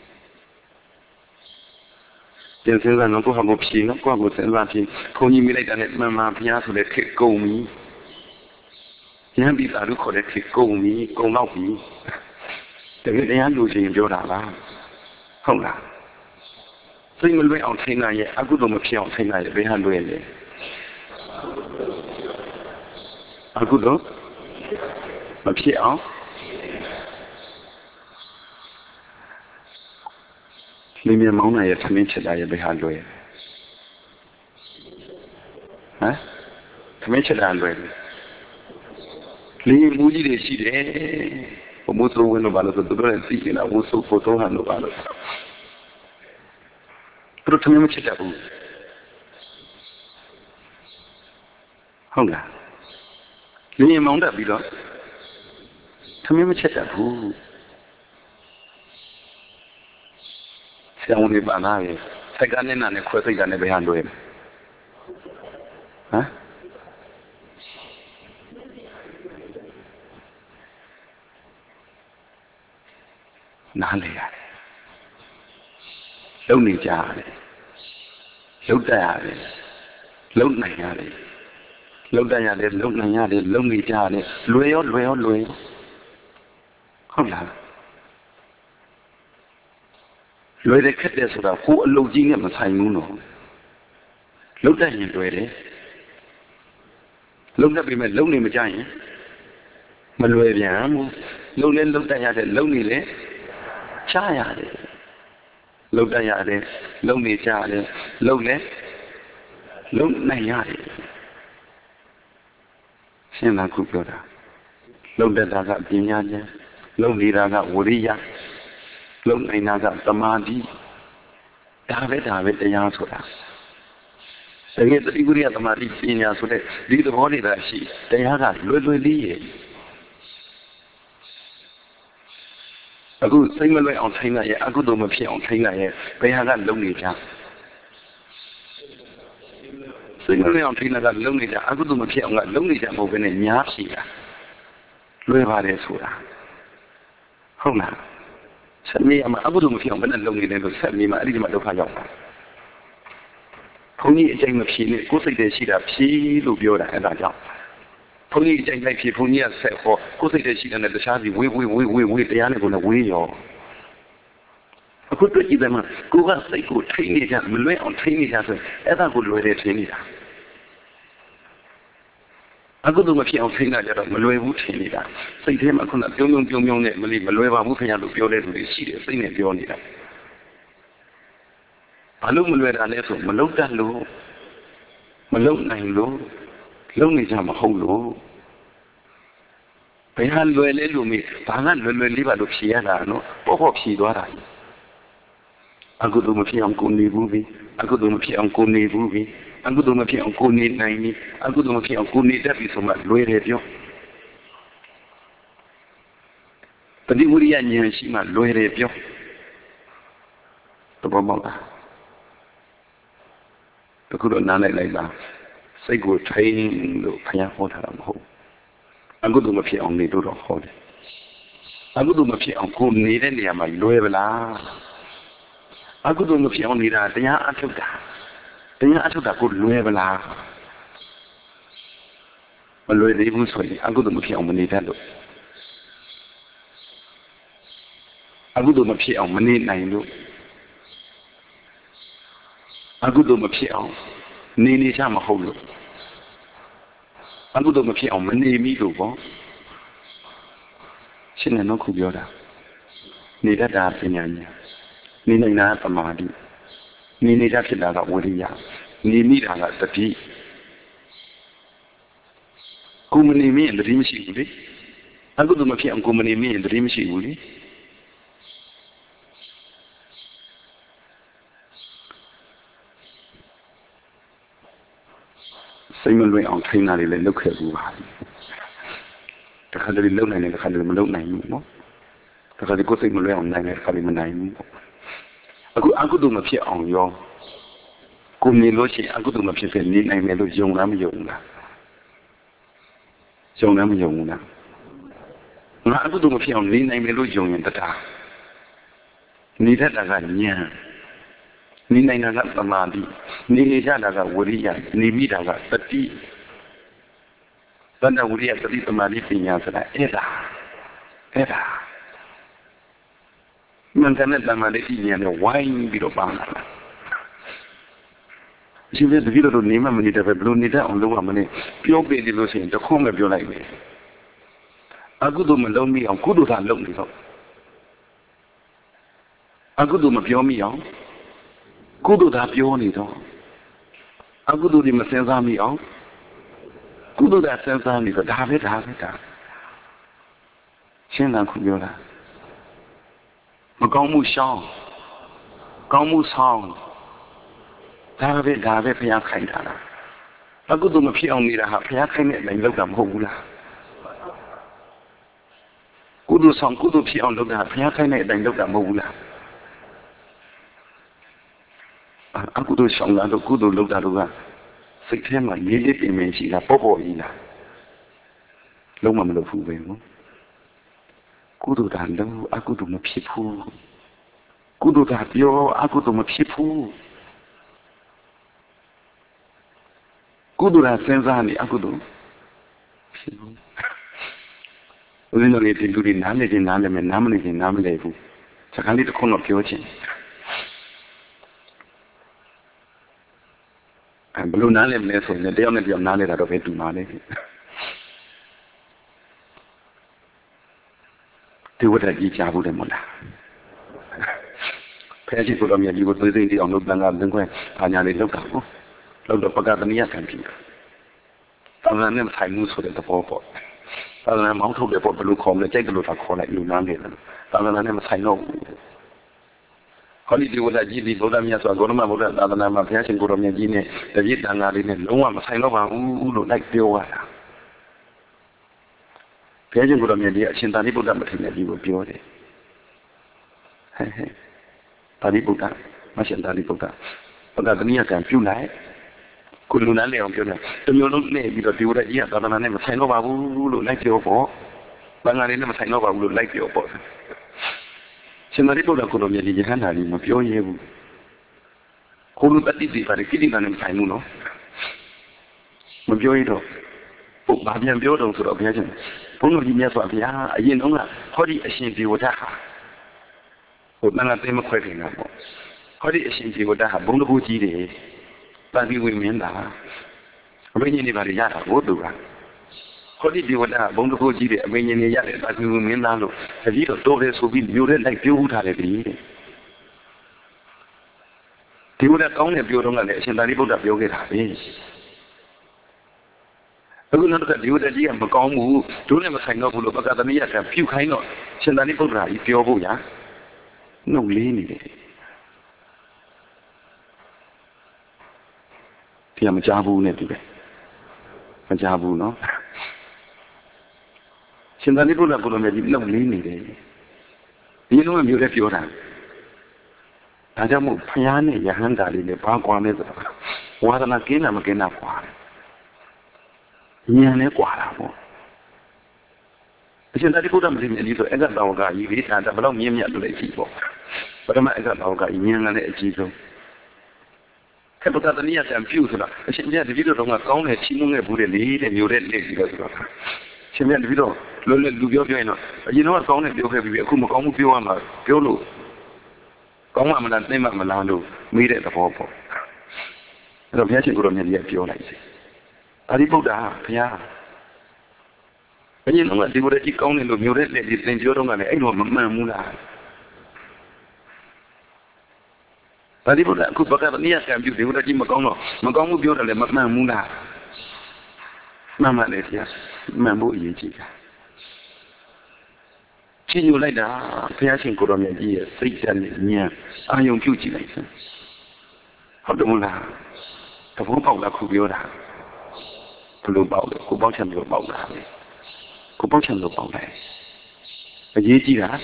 ပြန်စဉ်းစားတော့ကိုယ့်ဟာကိုဖြေနော်ကိုယ့်ဟာကိုစဉ်းစားဖြေခွန်ကြီးမိလိုက်တာနဲ့မှန်မှန်ဘုရားဆိုတဲ့ခေတ်ကုန်ပြီဉာဏ်ပြီးတာလို့ခေါ်တဲ့ခေတ်ကုန်ပြီကုန်တော့ပြီတကယ်တရားလူချင်းပြောတာလားဟုတ်လားစိတ်မလွဲအောင်ထိန်းနိုင်ရဲ့အကုသိုလ်မဖြစ်အောင်ထိန်းနိုင်ရဲ့ဘယ်ဟာလွဲလဲအကုသိုလ်မဖြစ်အောင်လင်းမြမောင်းနိုင်ရဲ့သမင်းချက်တာရဲ့ဘယ်ဟာလွဲဟမ်သမင်းချက်တာလွဲလင်းမူကြီးတွေရှိတယ်ဘုမိုးစိုးဝင်လို့ပါလို့ဆိုသူတို့လည်းသိနေတာဘုဆိုးဖို့တော့ဟန်လို့ပါလို့သူတို့သမင်းမချက်တတ်ဘူးဟုတ်လားလင်းမောင်းတတ်ပြီးတော့သမင်းမချက်တတ်ဘူးဆရာဝန်တွေပါလာရဲ့စက္ကနဲ့နာနဲ့ခွဲစိတ်တာနဲ့ဘယ်ဟာလွဲဟမ်နားလေရတယ်လုံနေကြရတယ်လုံတတ်ရတယ်လုံနိုင်ရတယ်လုံတတ်ရတယ်လုံနိုင်ရတယ်လုံနေကြရတယ်လွယ်ရောဟုတ်လားလွယ်တယ်ခက်တယ်ဆိုတာကိုယ်အလုပ်ကြီးနဲ့မဆိုင်ဘူးနော်လုံတတ်ရင်လွယ်တယ်လုံတတ်ပြီမဲ့လုံနေမကြရင်မလွယ်ပြန်ဘူးလုံလဲလုံတတ်ရတယ်လုံနေလဲချရတယ်လုံတတ်ရတယ်လုံနေကြရတယ်လုံလဲလုံနိုင်ရတယ်ရှင်းလားခုပြောတာလုံတတ်တာကပညာဉာဏ်လုံနေတာကဝိရိယလုံနိုင်တာကသမာဓိဒါပဲတရားဆိုတာတကယ်သတိဝိရိယသမာဓိပညာဆိုတဲ့ဒီသဘောတွေကရှိတရားကလွယ်လေးရဲ့အခုစိတ်မလွဲအောင်ထိန်းနိုင်ရဲ့အကုသိုလ်မဖြစ်အောင်ထိန်းနိုင်ရဲ့ဘယ်ဟာကလုံနေကြစိတ်မလွဲအောင်ထိန်းတာကလုံနေကြအကုသိုလ်မဖြစ်အောင်ကလုံနေကြမဟုတ်ဘဲနဲ့ညားဖြေတာလွယ်ပါတယ်ဆိုတာဟုတ်လားဆက်မြေအမအကုသိုလ်မဖြစ်အောင်ဘယ်နဲ့လုံနေလဲလို့ဆက်မြေမှာအဲ့ဒီမှာဒုက္ခရောက်တာဘုန်းကြီးအကျင့်မဖြေနဲ့ကိုယ်စိတ်တည်းရှိတာဖြေလို့ပြောတာအဲ့ဒါကြောင့်ဘုန်းကြီးအကျင့်လိုက်ဖြေဘုန်းကြီးကဆက်ဟောကိုယ်စိတ်တည်းရှိတဲ့နဲ့တခြားစီဝေးတရားနဲ့ကိုယ်နဲ့ဝေးရောအခုတွေ့ကြည့်တယ်မှာကိုကစိတ်ကိုထိနေကြမလွဲအောင်ထိနေကြဆိုအဲ့ဒါကိုလွယ်တယ်ထင်နေတာအကုသိုလ်မဖြစ်အောင်ထိနေတာကြတော့မလွယ်ဘူးထင်နေတာစိတ်ထဲမှာခုနပြုံးနဲ့မလွယ်ပါဘူးခင်ဗျာလို့ပြောတဲ့လူတွေရှိတယ်စိတ်နဲ့ပြောနေတာဘာလို့မလွယ်တာလဲဆိုမလုံတတ်လို့မလုံနိုင်လို့လုံနေကြမဟုတ်လို့ဘယ်ဟာလွယ်လဲလို့မေးဘာကလွယ်လေးပါလို့ဖြေရတာနော်ပေါ့ဖြေသွားတာအကုသိုလ်မဖြစ်အောင်ကိုနေဘူးပြီအကုသိုလ်မဖြစ်အောင်ကိုနေဘူးပြီအကုသိုလ်မဖြစ်အောင်ကိုနေနိုင်ပြီအကုသိုလ်မဖြစ်အောင်ကိုနေတတ်ပြီဆိုမှလွယ်တယ်ပြောပฏิဝိရိယဉာဏ်ရှိမှလွယ်တယ်ပြောသဘောပေါက်လားတခုတော့နားလိုက်ပါစိတ်ကိုထိန်းလို့ဘုရားဟောထားတာမဟုတ်အကုသိုလ်မဖြစ်အောင်နေလို့တော့ဟောတယ်အကုသိုလ်မဖြစ်အောင်ကိုနေတဲ့နေရာမှာလွယ်ပလားအကုသိုလ်မဖြစ်အောင်နေတာတရားအထုတ်တာကိုလွယ်ပလားမလွယ်သေးဘူးဆိုရင်အကုသိုလ်မဖြစ်အောင်မနေတတ်လို့အကုသိုလ်မဖြစ်အောင်မနေနိုင်လို့အကုသိုလ်မဖြစ်အောင်နေချမဟုတ်လို့အကုသိုလ်မဖြစ်အောင်မနေမိလို့ပေါ့ရှင်းတယ်နော်ခုပြောတာနေတတ်တာပညာဉာဏ်နေနိုင်တာသမာဓိနေကြဖြစ်တာကဝိရိယနေမိတာကတတိကိုမနေမင်းတတိမရှိဘူးလေအကုသိုလ်မဖြစ်အောင်ကိုမနေမင်းတတိမရှိဘူးလေစိတ်မလွင်အောင်ထိန်းတာတွေလည်းလုပ်ခဲ့ဘူးပါတခါတလေလုံနိုင်တယ်တခါတလေမလုံနိုင်ဘူးနော်တခါတလေကိုယ်စိတ်မလွင်အောင်နိုင်တယ်တခါတလေမနိုင်ဘူးအခုအကုသိုလ်မဖြစ်အောင်ရောကိုမြင်လို့ရှိရင်အကုသိုလ်မဖြစ်ဖြစ်နေနိုင်တယ်လို့ယုံလားမယုံဘူးလားယုံလားမယုံဘူးလားငါအကုသိုလ်မဖြစ်အောင်နေနိုင်တယ်လို့ယုံရင်တရားနေတတ်တာကဉာဏ်နေနိုင်တာကသမာဓိနေနေကြတာကဝိရိယနေမိတာကသတိသတ္တဝိရိယသတိသမာဓိပညာဆိုတာအဲ့ဒါမန္တနဲ့သမာဓိပညာနဲ့ဝိုင်းပြီးတော့ပါလာရှင်ပြတပည့်တော်နေမှမနေတယ်ပဲဘလို့နေတတ်အောင်လုပ်ရမလဲပြောပြနေလို့ရှိရင်တခွန်းပဲပြောလိုက်မယ်အကုသိုလ်မလုံးမိအောင်ကုသိုလ်သာလုပ်နေတော့အကုသိုလ်မပြောမိအောင်ကုသိုလ်သာပြောနေတော့အကုသိုလ်တွေမစဉ်းစားမိအောင်ကုသိုလ်သာစဉ်းစားနေတော့ဒါပဲရှင်းတာခုပြောတာမကောင်းမှုရှောင်ကောင်းမှုဆောင်ဒါပဲဘုရားခိုင်းတာလားအကုသိုလ်မဖြစ်အောင်နေတာဟာဘုရားခိုင်းတဲ့အတိုင်းလုပ်တာမဟုတ်ဘူးလားကုသိုလ်ဆောင်ကုသိုလ်ဖြစ်အောင်လုပ်တာဘုရားခိုင်းတဲ့အတိုင်းလုပ်တာမဟုတ်ဘူးလားအကုသိုလ်ဆောင်တာတို့ကုသိုလ်လုပ်တာတို့ကစိတ်ထဲမှာလေးလေးပင်ပင်ရှိတာပေါ့ကြီးလားလုံးဝမလုပ်ဘူးပဲနော်ကုသိုလ်တာလုံးအကုသိုလ်မဖြစ်ဘူးကုသိုလ်တာပြောအကုသိုလ်မဖြစ်ဘူးကုသိုလ်တာစဉ်းစားနေအကုသိုလ်ဖြစ်ဘူးဦးဇင်းတို့တွေဒီလူတွေနားနေခြင်းနားလည်းမယ်နားမနေခြင်းနားမလဲဘူးစကားလေးတစ်ခုတော့ပြောခြင်းဘလို့နားလဲမလဲဆိုရင်တယောက်နဲ့တယောက်နားလဲတာတော့ပဲတူမှာလေဒီဝတ္တကြီးကြားဘူးတယ်မဟုတ်လားဖဲကြီးကိုတော့မြတ်ကြီးကိုသွေးသိမ်းအောင်လုပ်တန်ကလင်းခွဲဘာညာလေးလောက်တာဟုတ်လောက်တော့ပကတနိယကံပြီသာသနာနဲ့ဆိုင်မှုဆိုတဲ့သဘောပေါ့သာသနာမောင်းထုတ်တယ်ပေါ့ဘလို့ခေါ်မလဲကြိုက်တယ်လို့သာခေါ်လိုက်လူနာနေတယ်သာသနာနဲ့မဆိုင်တော့ဘူးဟောဒီဝတ္တကြီးဒီဗုဒ္ဓမြတ်စွာဘုရားဗုဒ္ဓသာသနာမှာဘုရားရှင်ကိုရောမြတ်ကြီးနဲ့တပည့်တန်ဃာလေးနဲ့လုံးဝမဆိုင်တော့ပါဘူးလို့လိုက်ပြောရတာဘုရားရှင်ကိုရောမြတ်ကြီးအရှင်သာရိပုတ္တမထေရကြီးကိုပြောတယ်သာရိပုတ္တမရှင်သာရိပုတ္တပကတနိယကံပြုလိုက်ကိုလူနာလေအောင်ပြောတယ်တမျိုးလုံးနဲ့ပြီးတော့ဒီဝတ္တကြီးကသာသနာနဲ့မဆိုင်တော့ပါဘူးလို့လိုက်ပြောပေါ့ဘင်္ဂါလေးနဲ့မဆိုင်တော့ပါဘူးလို့လိုက်ပြောပေါ့ရှင်သာရိပုတ္တကိုလိုမြတ်ကြီးယဟန္တာကြီးမပြောရဲဘူးကိုလူတတိတိပါတယ်ကိဋ္တိကနဲ့မဆိုင်ဘူးနော်မပြောရတော့ဟုတ်ဘာပြန်ပြောတော့ဆိုတော့ဘုရားရှင်ဘုန်းတော်ကြီးမြတ်စွာဘုရားအရင်တုန်းကဟောဒီအရှင်ဒီဝတ္တဟာဟိုတန်ခါသိမခွဲခင်တာပေါ့ဟောဒီအရှင်ဒီဝတ္တဟာဘုံတကူကြီးတယ်ပါဠိဝင်မင်းတာအဘိညာဉ်တွေပါရတာဘုသူကဟောဒီဒီဝတ္တဘုံတကူကြီးတယ်အဘိညာဉ်တွေရတယ်ပါဠိဝင်မင်းသားလို့တတိတော့တော်တယ်ဆိုပြီးမျိုးတဲ့လိုက်ပြောဦးထားတယ်ပြီးတဲ့ဒီဝတ္တကောင်းတယ်ပြောတော့ကလည်းအရှင်သာရိပုတ္တပြောခဲ့တာပဲအခုနောက်တစ်ခါဒီဝတ္တကြီးကမကောင်းဘူးဒုနဲ့မဆိုင်တော့ဘူးလို့ပကတနိယကပြုခိုင်းတော့ရှင်သာရိပုတ္တရာကြီးပြောဖို့ညာနှုတ်လေးနေတယ်ဒီကမကြားဘူးနဲ့တူတယ်မကြားဘူးနော်ရှင်သာရိပုတ္တရာကိုလိုမြတ်ကြီးနှုတ်လေးနေတယ်ဒီလိုမျိုးလည်းပြောတာဒါကြောင့်မို့ဖျားနဲ့ယဟန္တာလေးနဲ့ဘာကွာလဲဆိုတော့ဝါဒနာကင်းတာမကင်းတာကွာဉာဏ်နဲ့ကွာတာပေါ့အရှင်သာရိပုတ္တမထေရကြီးဆိုအက္ခတောကကြီးလေးဒါဘယ်လောက်မြင့်မြတ်လို့လဲကြည့်ပေါ့ပထမအက္ခတောကကြီးဉာဏ်နဲ့အကြီးဆုံးခေတ္တတနည်းကံပြုဆိုတာအရှင်မြတ်တပည့်တော်ကကောင်းတယ်ချီးမွမ်းခဲ့ဘူးလေတဲ့မျိုးတဲ့လက်ပြီးတော့ဆိုတော့ရှင်မြတ်တပည့်တော်လွယ်လွယ်လူပြောရင်တော့အရင်တော့ကောင်းတယ်ပြောခဲ့ပြီအခုမကောင်းဘူးပြောရမှာပြောလို့ကောင်းမှမလားသိမှမလားလို့မေးတဲ့သဘောပေါ့အဲ့တော့ဘုရားရှင်ကိုရောမြတ်ကြီးကပြောလိုက်စီအာရိပုတ္တဘုရားဘယ်ရင်တော့ဒီဝရကြီးကောင်းတယ်လို့မျိုးတဲ့လက်ကြီးသင်ပြောတော့ကလည်းအဲ့လိုမမှန်ဘူးလားအာရိပုတ္တအခုပကတနိယကံပြုဒီဝရကြီးမကောင်းတော့မကောင်းဘူးပြောတယ်လည်းမမှန်ဘူးလားမှန်ပါလေဘုရားမှန်ဖို့အရေးကြီးတာကြည့်ညိုလိုက်တာဘုရားရှင်ကိုရောမြတ်ကြီးရဲ့စိတ်ဓာတ်နဲ့ဉာဏ်အာယုံပြုကြည့်လိုက်စမ်းဟုတ်တယ်မလားသဘောပေါက်လားခုပြောတာလိုပေါက်တယ်ကိုပေါက်ချင်လို့ပေါက်တာပဲကိုပေါက်ချင်လို့ပေါက်တယ်အရေးကြီးတာ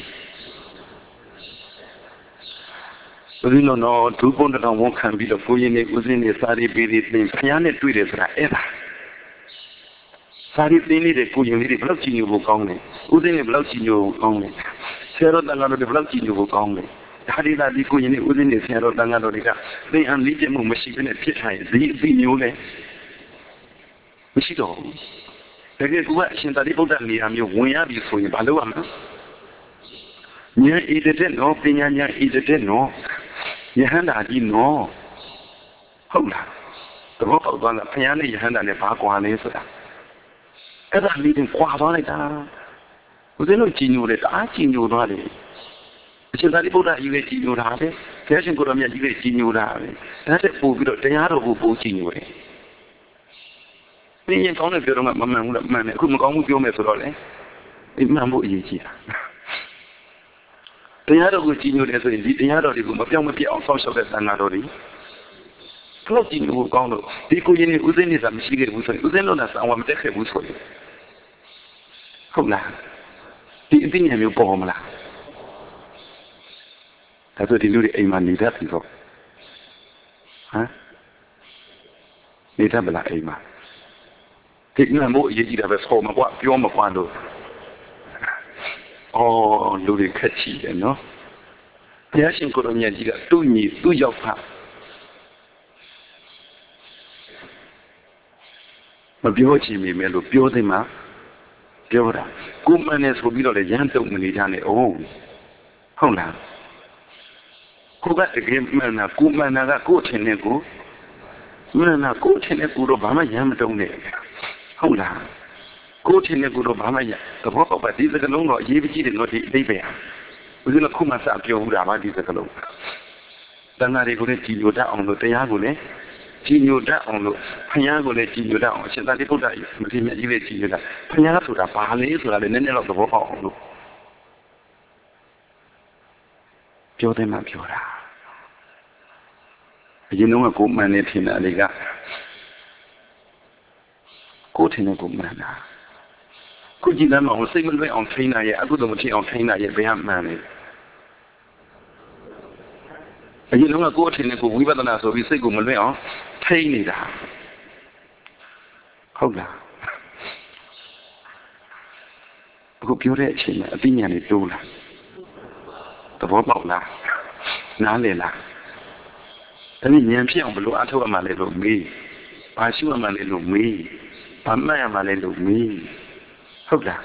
ဦးဇင်းတို့တော့ဒုပုံတော်ဝန်ခံပြီးတော့ကိုရင်နေဦးဇင်းနေစာရီပေးပြီးသင်ဖျားနဲ့တွေ့တယ်ဆိုတာအဲ့ဒါစာရီသိနေတဲ့ကိုရင်လေးတွေဘယ်လောက်ကြည်ညိုဖို့ကောင်းလဲဦးဇင်းနေဘယ်လောက်ကြည်ညိုဖို့ကောင်းလဲဆရာတော်တန်ခါတော်တွေဘယ်လောက်ကြည်ညိုဖို့ကောင်းလဲဒါဒီလာဒီကိုရင်နေဦးဇင်းနေဆရာတော်တန်ခါတော်တွေကသင်အလေးကျမှုမရှိဘဲနဲ့ဖြစ်ထားရင်ဒီအသိမျိုးလဲမရှိတော့ဘူးတကယ်ကအရှင်သာရိပုတ္တနေရာမျိုးဝင်ရပြီဆိုရင်ဘာလုပ်ရမလဲဉာဏ်ဤတဲ့နော်ပညာဉာဏ်ဤတဲ့နော်ယဟန္တာကြီးနော်ဟုတ်လားသဘောပေါက်သွားလားဘုရားနဲ့ယဟန္တာနဲ့ဘာကွာလဲဆိုတာအဲ့ဒါလေးတင်ကွာသွားလိုက်တာဦးဇင်းတို့ကြည်ညိုတယ်တအားကြည်ညိုသွားတယ်အရှင်သာရိပုတ္တကြီးလည်းကြည်ညိုတာပဲဘုရားရှင်ကိုရောမြတ်ကြီးလည်းကြည်ညိုတာပဲဒါတဲ့ပို့ပြီးတော့တရားတော်ကိုပို့ကြည်ညိုတယ်ဒီရင်ကောင်းတဲ့ပြောတော့မှမမှန်ဘူးလားမှန်တယ်အခုမကောင်းဘူးပြောမယ်ဆိုတော့လေဒီမှန်ဖို့အရေးကြီးတာတရားတော်ကိုကြည်ညိုတယ်ဆိုရင်ဒီတရားတော်တွေကိုမပြောင်းမပြတ်အောင်ဆောက်ရှောက်တဲ့သံဃာတော်တွေတော့ကြည်ညိုကောင်းလို့ဒီကိုရင်ဦးစင်းနေတာမရှိခဲ့ဘူးဆိုရင်ဦးစင်းလို့လည်းဆောင်းဝမတက်ခဲ့ဘူးဆိုရင်ဟုတ်လားဒီအသိဉာဏ်မျိုးပေါ်မလားဒါဆိုဒီလူတွေအိမ်မှာနေတတ်ပြီတော့ဟမ်နေတတ်မလားအိမ်မှာဒီငါမို့အရေးကြီးတာပဲဆောမကွာပြောမကွာလို့လူတွေခက်ချီတယ်နော်ဘုရားရှင်ကိုရောမြတ်ကြီးကသူ့ညီသူ့ရောက်ဖမပြောချင်မိမယ်လို့ပြောသိမှာပြောတာကိုမနဲ့ဆိုပြီးတော့လည်းရမ်းတုံမနေကြနဲ့ဟုတ်လားကိုကတကယ်မှန်တာကိုမှန်တာကကိုထင်တဲ့ကိုမှန်တာကိုထင်တဲ့ကိုတော့ဘာမှရမ်းမတုံနဲ့ဟုတ်လားကိုထင်တဲ့ကိုတော့ဘာမှရသဘောပေါက်ပါဒီစကလုံးတော့အရေးကြီးတယ်နော်ဒီအသိပဲဦးဇင်းကခုမှစပြောဘူးတာပါဒီစကလုံးတဏှာတွေကိုလည်းကြည်ညိုတတ်အောင်လို့တရားကိုလည်းကြည်ညိုတတ်အောင်လို့ဘုရားကိုလည်းကြည်ညိုတတ်အောင်အရှင်သာရိပုတ္တရာမထေရမြတ်ကြီးလည်းကြည်ညိုတတ်ဘုရားဆိုတာဘာလဲဆိုတာလည်းနည်းနည်းတော့သဘောပေါက်အောင်လို့ပြောတယ်မှပြောတာအရင်တော့ကိုမှန်နေထင်တာတွေကကိုထင်တဲ့ကိုမှန်တာကိုကြည့်တယ်မဟုတ်စိတ်မလွဲအောင်ထိန်းတာရဲ့အခုတော့မထိအောင်ထိန်းတာရဲ့ဘယ်မှမှန်လဲအရင်တော့ကိုထင်တဲ့ကိုဝိပဿနာဆိုပြီးစိတ်ကိုမလွဲအောင်ထိန်းနေတာဟုတ်လားအခုပြောတဲ့အချိန်မှာအသိဉာဏ်လေးတိုးလာသဘောပေါက်လားနားလည်လားဒါနဲ့ဉာဏ်ဖြစ်အောင်ဘယ်လိုအထောက်အမှလဲလို့မေးဘာရှိမှလဲလို့မေးဘာမှတ်ရမှလဲလို့မေးဟုတ်လား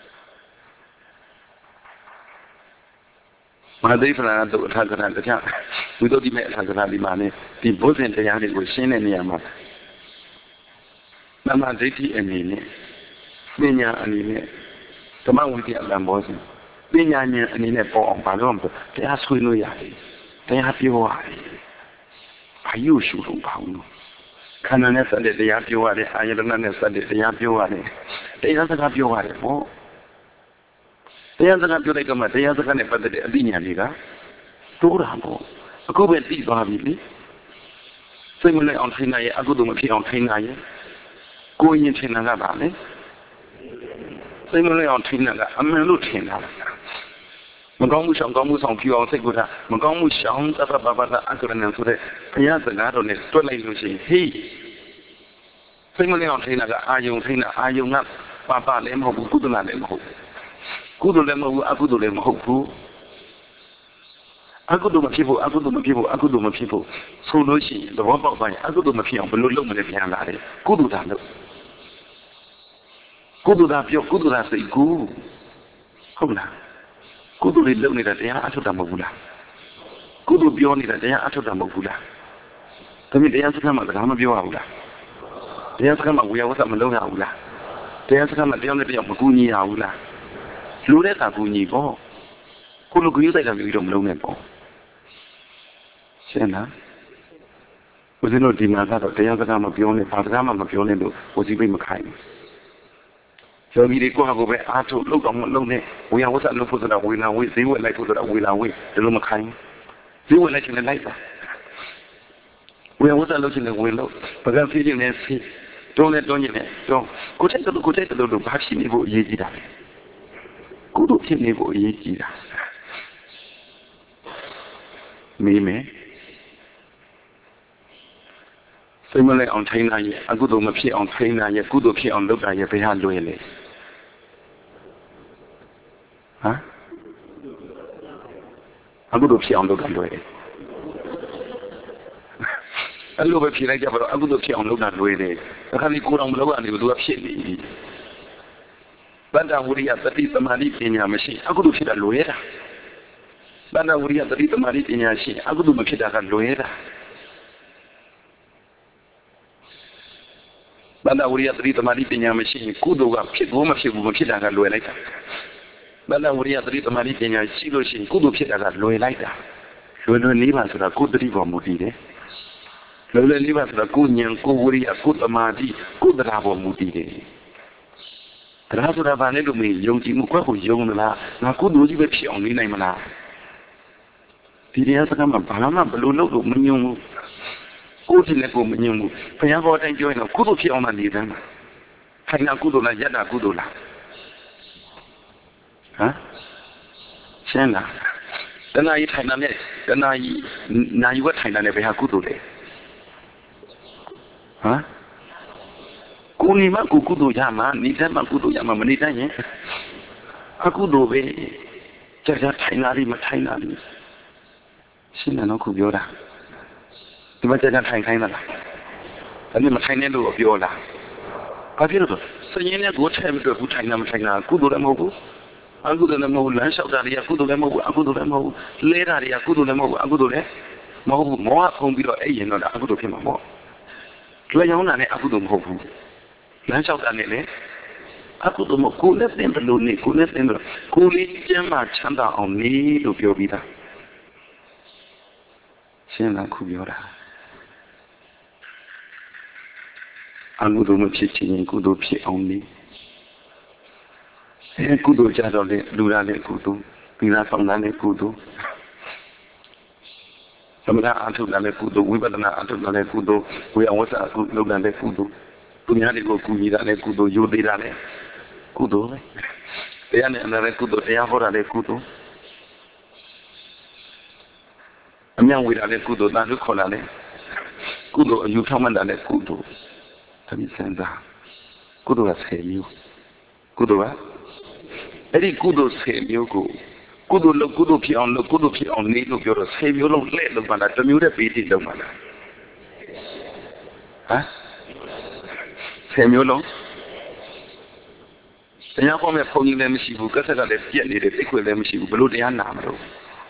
မဟာသိဖလာတို့အထာကရတခြားဝိသုဒ္ဓိမဲ့အထာကရဒီမှာねဒီဘုဇင်တရားတွေကိုရှင်းတဲ့နေရာမှာမမဒိဋ္ဌိအနေနဲ့ပညာအနေနဲ့ဓမ္မဝိတ္တအလံဘောစဉ်ပညာဉာဏ်အနေနဲ့ပေါ်အောင်ဘာလို့မဆိုတရားဆွေးလို့ရတယ်တရားပြောရတယ်ဘာယူရှုလို့ပါဘူးခန္ဓာနဲ့ဆက်တဲ့တရားပြောရတယ်အာယတနာနဲ့ဆက်တဲ့တရားပြောရတယ်တရားစကားပြောရတယ်ပေါ့တရားစကားပြောတဲ့ကမှတရားစကားနဲ့ပတ်သက်တဲ့အသိဉာဏ်တွေကတိုးတာပေါ့အခုပဲသိသွားပြီလေစိတ်မလဲအောင်ထိန်းနိုင်ရဲ့အကုသိုလ်မဖြစ်အောင်ထိန်းနိုင်ရဲ့ကိုယ်ရင်ထင်တာကပါလေစိတ်မလဲအောင်ထိန်းတာကအမှန်လို့ထင်တာမကောင်းမှုဆောင်ကောင်းမှုဆောင်ပြအောင်စိတ်ကိုထားမကောင်းမှုဆောင်သဗ္ဗပပတအကရဏံဆိုတဲ့ဘုရားစကားတော်နဲ့တွက်လိုက်လို့ရှိရင်ဟေးစိတ်မလဲအောင်ထိန်းတာကအာယုံထိန်းတာအာယုံကပလည်းမဟုတ်ဘူးကုသလလည်းမဟုတ်ဘူးကုသိုလ်လည်းမဟုတ်ဘူးအကုသိုလ်လည်းမဟုတ်ဘူးအကုသိုလ်မဖြစ်ဖို့အကုသိုလ်မဖြစ်ဖို့အကုသိုလ်မဖြစ်ဖို့ဆိုလို့ရှိရင်သဘောပေါက်ပါရင်အကုသိုလ်မဖြစ်အောင်ဘယ်လိုလုပ်မလဲပြန်လာတယ်ကုသိုလ်သာလုပ်ကုသိုလ်သာပြောကုသိုလ်သာစိတ်ကူဟုတ်လားကုသိုလ်လေးလုပ်နေတာတရားအထုတ်တာမဟုတ်ဘူးလားကုသိုလ်ပြောနေတာတရားအထုတ်တာမဟုတ်ဘူးလားဒါပေမဲ့တရားစကားမှာစကားမပြောရဘူးလားတရားစကားမှာဝေယဝဆမလုပ်ရဘူးလားတရားစကားမှာတရားနဲ့တရားမကူညီရဘူးလားလူတဲ့သာကူညီပေါ့ကိုလိုကူယူတိုက်တာမျိုးတော့မလုပ်နဲ့ပေါ့ရှင်းလားဦးဇင်းတို့ဒီမှာကတော့တရားစကားမပြောနဲ့ဘာစကားမှမပြောနဲ့လို့ဝစီပိတ်မခိုင်းဘူးယောဂီတွေကိုယ့်ဟာကိုယ်ပဲအားထုတ်လုပ်တော့မလုပ်နဲ့ဝေယဝဆလုပ်ဖို့ဆိုတာဝေလာဝေဈေးဝယ်လိုက်ဖို့ဆိုတာဝေလာဝေဒီလိုမခိုင်းဈေးဝယ်လိုက်ချင်လည်းလိုက်ပါဝေယဝဆလုပ်ချင်လည်းဝေလို့ပကံဖြည့်ချင်လည်းဖြည့်တွန်းလဲတွန်းရင်လည်းတွန်းကိုတဲ့တို့ဘာဖြစ်နေဖို့အရေးကြီးတာလဲကုသိုလ်ဖြစ်နေဖို့အရေးကြီးတာမေးမယ်စိတ်မလဲအောင်ထိန်းနိုင်ရဲ့အကုသိုလ်မဖြစ်အောင်ထိန်းနိုင်ရဲ့ကုသိုလ်ဖြစ်အောင်လုပ်တာရဲ့ဘယ်ဟာလွယ်လဲဟမ်အကုသိုလ်ဖြစ်အောင်လုပ်တာလွယ်တယ်အဲ့လိုပဲဖြေလိုက်ကြပါတော့အကုသိုလ်ဖြစ်အောင်လုပ်တာလွယ်တယ်အခါကြီးကိုယ်တော်မလုပ်ရနေဘူးသူကဖြစ်နေပြီဗန္ဒဝိရိယသတိသမာဓိပညာမရှိအကုသိုလ်ဖြစ်တာလွယ်တာဗန္ဒဝိရိယသတိသမာဓိပညာရှိအကုသိုလ်မဖြစ်တာကလွယ်တာဗန္ဒဝိရိယသတိသမာဓိပညာမရှိကုသိုလ်ကဖြစ်ဖို့မဖြစ်ဘူးမဖြစ်တာကလွယ်လိုက်တာဗန္ဒဝိရိယသတိသမာဓိပညာရှိလို့ရှိရင်ကုသိုလ်ဖြစ်တာကလွယ်လိုက်တာလွယ်နေပါဆိုတာကိုယ်တတိပေါ်မူတည်တယ်လွယ်နေပါဆိုတာကိုဉာဏ်ကိုဝိရိယကိုသမာဓိကိုတရားပေါ်မူတည်တယ်တရားဆိုတာဘာလဲလို့မေးယုံကြည်မှုကိုယုံမလားငါကုသိုလ်ကြီးပဲဖြစ်အောင်နေနိုင်မလားဒီတရားစကားမှာဘာမှဘလို့လို့မညွန်ဘူးကိုယ်တည်းနဲ့ကိုမညွန်ဘူးဘုရားဟောတိုင်းပြောရင်တော့ကုသိုလ်ဖြစ်အောင်မှနေတယ်မှာခိုင်နာကုသိုလ်လားယတ္တာကုသိုလ်လားဟမ်ရှင်းလားတဏှာကြီးထိုင်တာနဲ့တဏှာကြီးနာယုကထိုင်တာနဲ့ဘယ်ဟာကုသိုလ်လဲဟမ်ကိုနေမှာကုသိုလ်ရမှာနေတတ်မှာကုသိုလ်ရမှာမနေတတ်ရင်အကုသိုလ်ပဲကြာထိုင်လာလိမထိုင်လာလိရှင်းတယ်နော်ခုပြောတာဒီမှာကြာထိုင်ခိုင်းတာလားအဲ့ဒီမထိုင်နဲ့လို့ပြောလားဘာဖြစ်လို့စရင်နဲ့ကိုထဲပြီးတော့ဘူးထိုင်တာမထိုင်တာကုသိုလ်လည်းမဟုတ်ဘူးအကုသိုလ်လည်းမဟုတ်လမ်းလျှောက်တာတွေကကုသိုလ်လည်းမဟုတ်ဘူးအကုသိုလ်လည်းမဟုတ်ဘူးလဲတာတွေကကုသိုလ်လည်းမဟုတ်ဘူးအကုသိုလ်လည်းမဟုတ်ဘူးမောဟဖုံးပြီးတော့အဲ့ရင်တော့အကုသိုလ်ဖြစ်မှာပေါ့လွယ်ရောင်းတာနဲ့အကုသိုလ်မဟုတ်ဘူးလမ်းလျှောက်တာနဲ့လည်းအကုသိုလ်မဟုတ်ကိုယ်နဲ့သင်တယ်လို့နေကိုယ်နဲ့သင်တယ်ကိုယ်လေးကျမ်းမှာချမ်းသာအောင်နေလို့ပြောပြီးသားရှင်းလားခုပြောတာအကုသိုလ်မဖြစ်ချင်ရင်ကုသိုလ်ဖြစ်အောင်နေကုသိုလ်ကြတော့လေလူရတဲ့ကုသိုလ်ပြီးသားဆောင်တဲ့ကုသိုလ်သမထအထုတဲ့ကုသိုလ်ဝိပဿနာအထုတဲ့ကုသိုလ်ဝေယဝဆအကုလုပ်တဲ့ကုသိုလ်သူများတွေကိုကူညီတာလည်းကုသိုလ်ယူသေးတာလည်းကုသိုလ်ပဲတရားနဲ့အနာလည်းကုသိုလ်တရားဟောတာလည်းကုသိုလ်အမြတ်ဝေတာလည်းကုသိုလ်တာလူခေါ်တာလည်းကုသိုလ်အယူထောက်မှတ်တာလည်းကုသိုလ်သမီးစံသာကုသိုလ်က10မျိုးကုသိုလ်ကအဲ့ဒီကုသိုလ်10မျိုးကိုကုသိုလ်လုပ်ကုသိုလ်ဖြစ်အောင်လုပ်ကုသိုလ်ဖြစ်အောင်နေလို့ပြောတော့10မျိုးလုံးလှည့်လုပ်ပါလားတစ်မျိုးတည်းပေးတည်လုပ်ပါလားဟမ်10မျိုးလုံးတရားပေါ်မဲ့ဖုန်ကြီးလည်းမရှိဘူးကဆက်ကလည်းပြက်နေတယ်သိခွေလည်းမရှိဘူးဘလို့တရားနာမလို့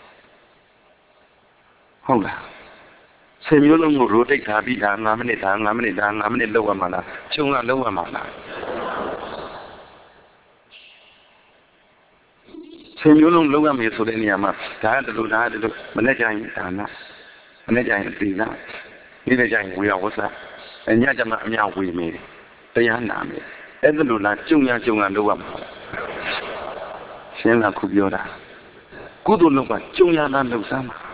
ဟုတ်လား10မျိုးလုံးကို rotate ထားပြီးတာ9မိနစ်ဒါ9မိနစ်ဒါ9မိနစ်လောက်ရမှာလားချုံကလောက်ရမှာလား10မျိုးလုံးလောက်ရမယ်ဆိုတဲ့နေရာမှာဒါကတလူဒါကတလူမနေ့ကျရင်ဒါနမနေ့ကျရင်သီလနေ့ကျရင်ဝေယဝဆညကျမှအများဝေမယ်တရားနာမယ်အဲ့ဒါလိုလားကြုံရလောက်ရမှာရှင်းလားခုပြောတာကုသိုလ်လုပ်ကကြုံရတာလောက်စမ်းပါ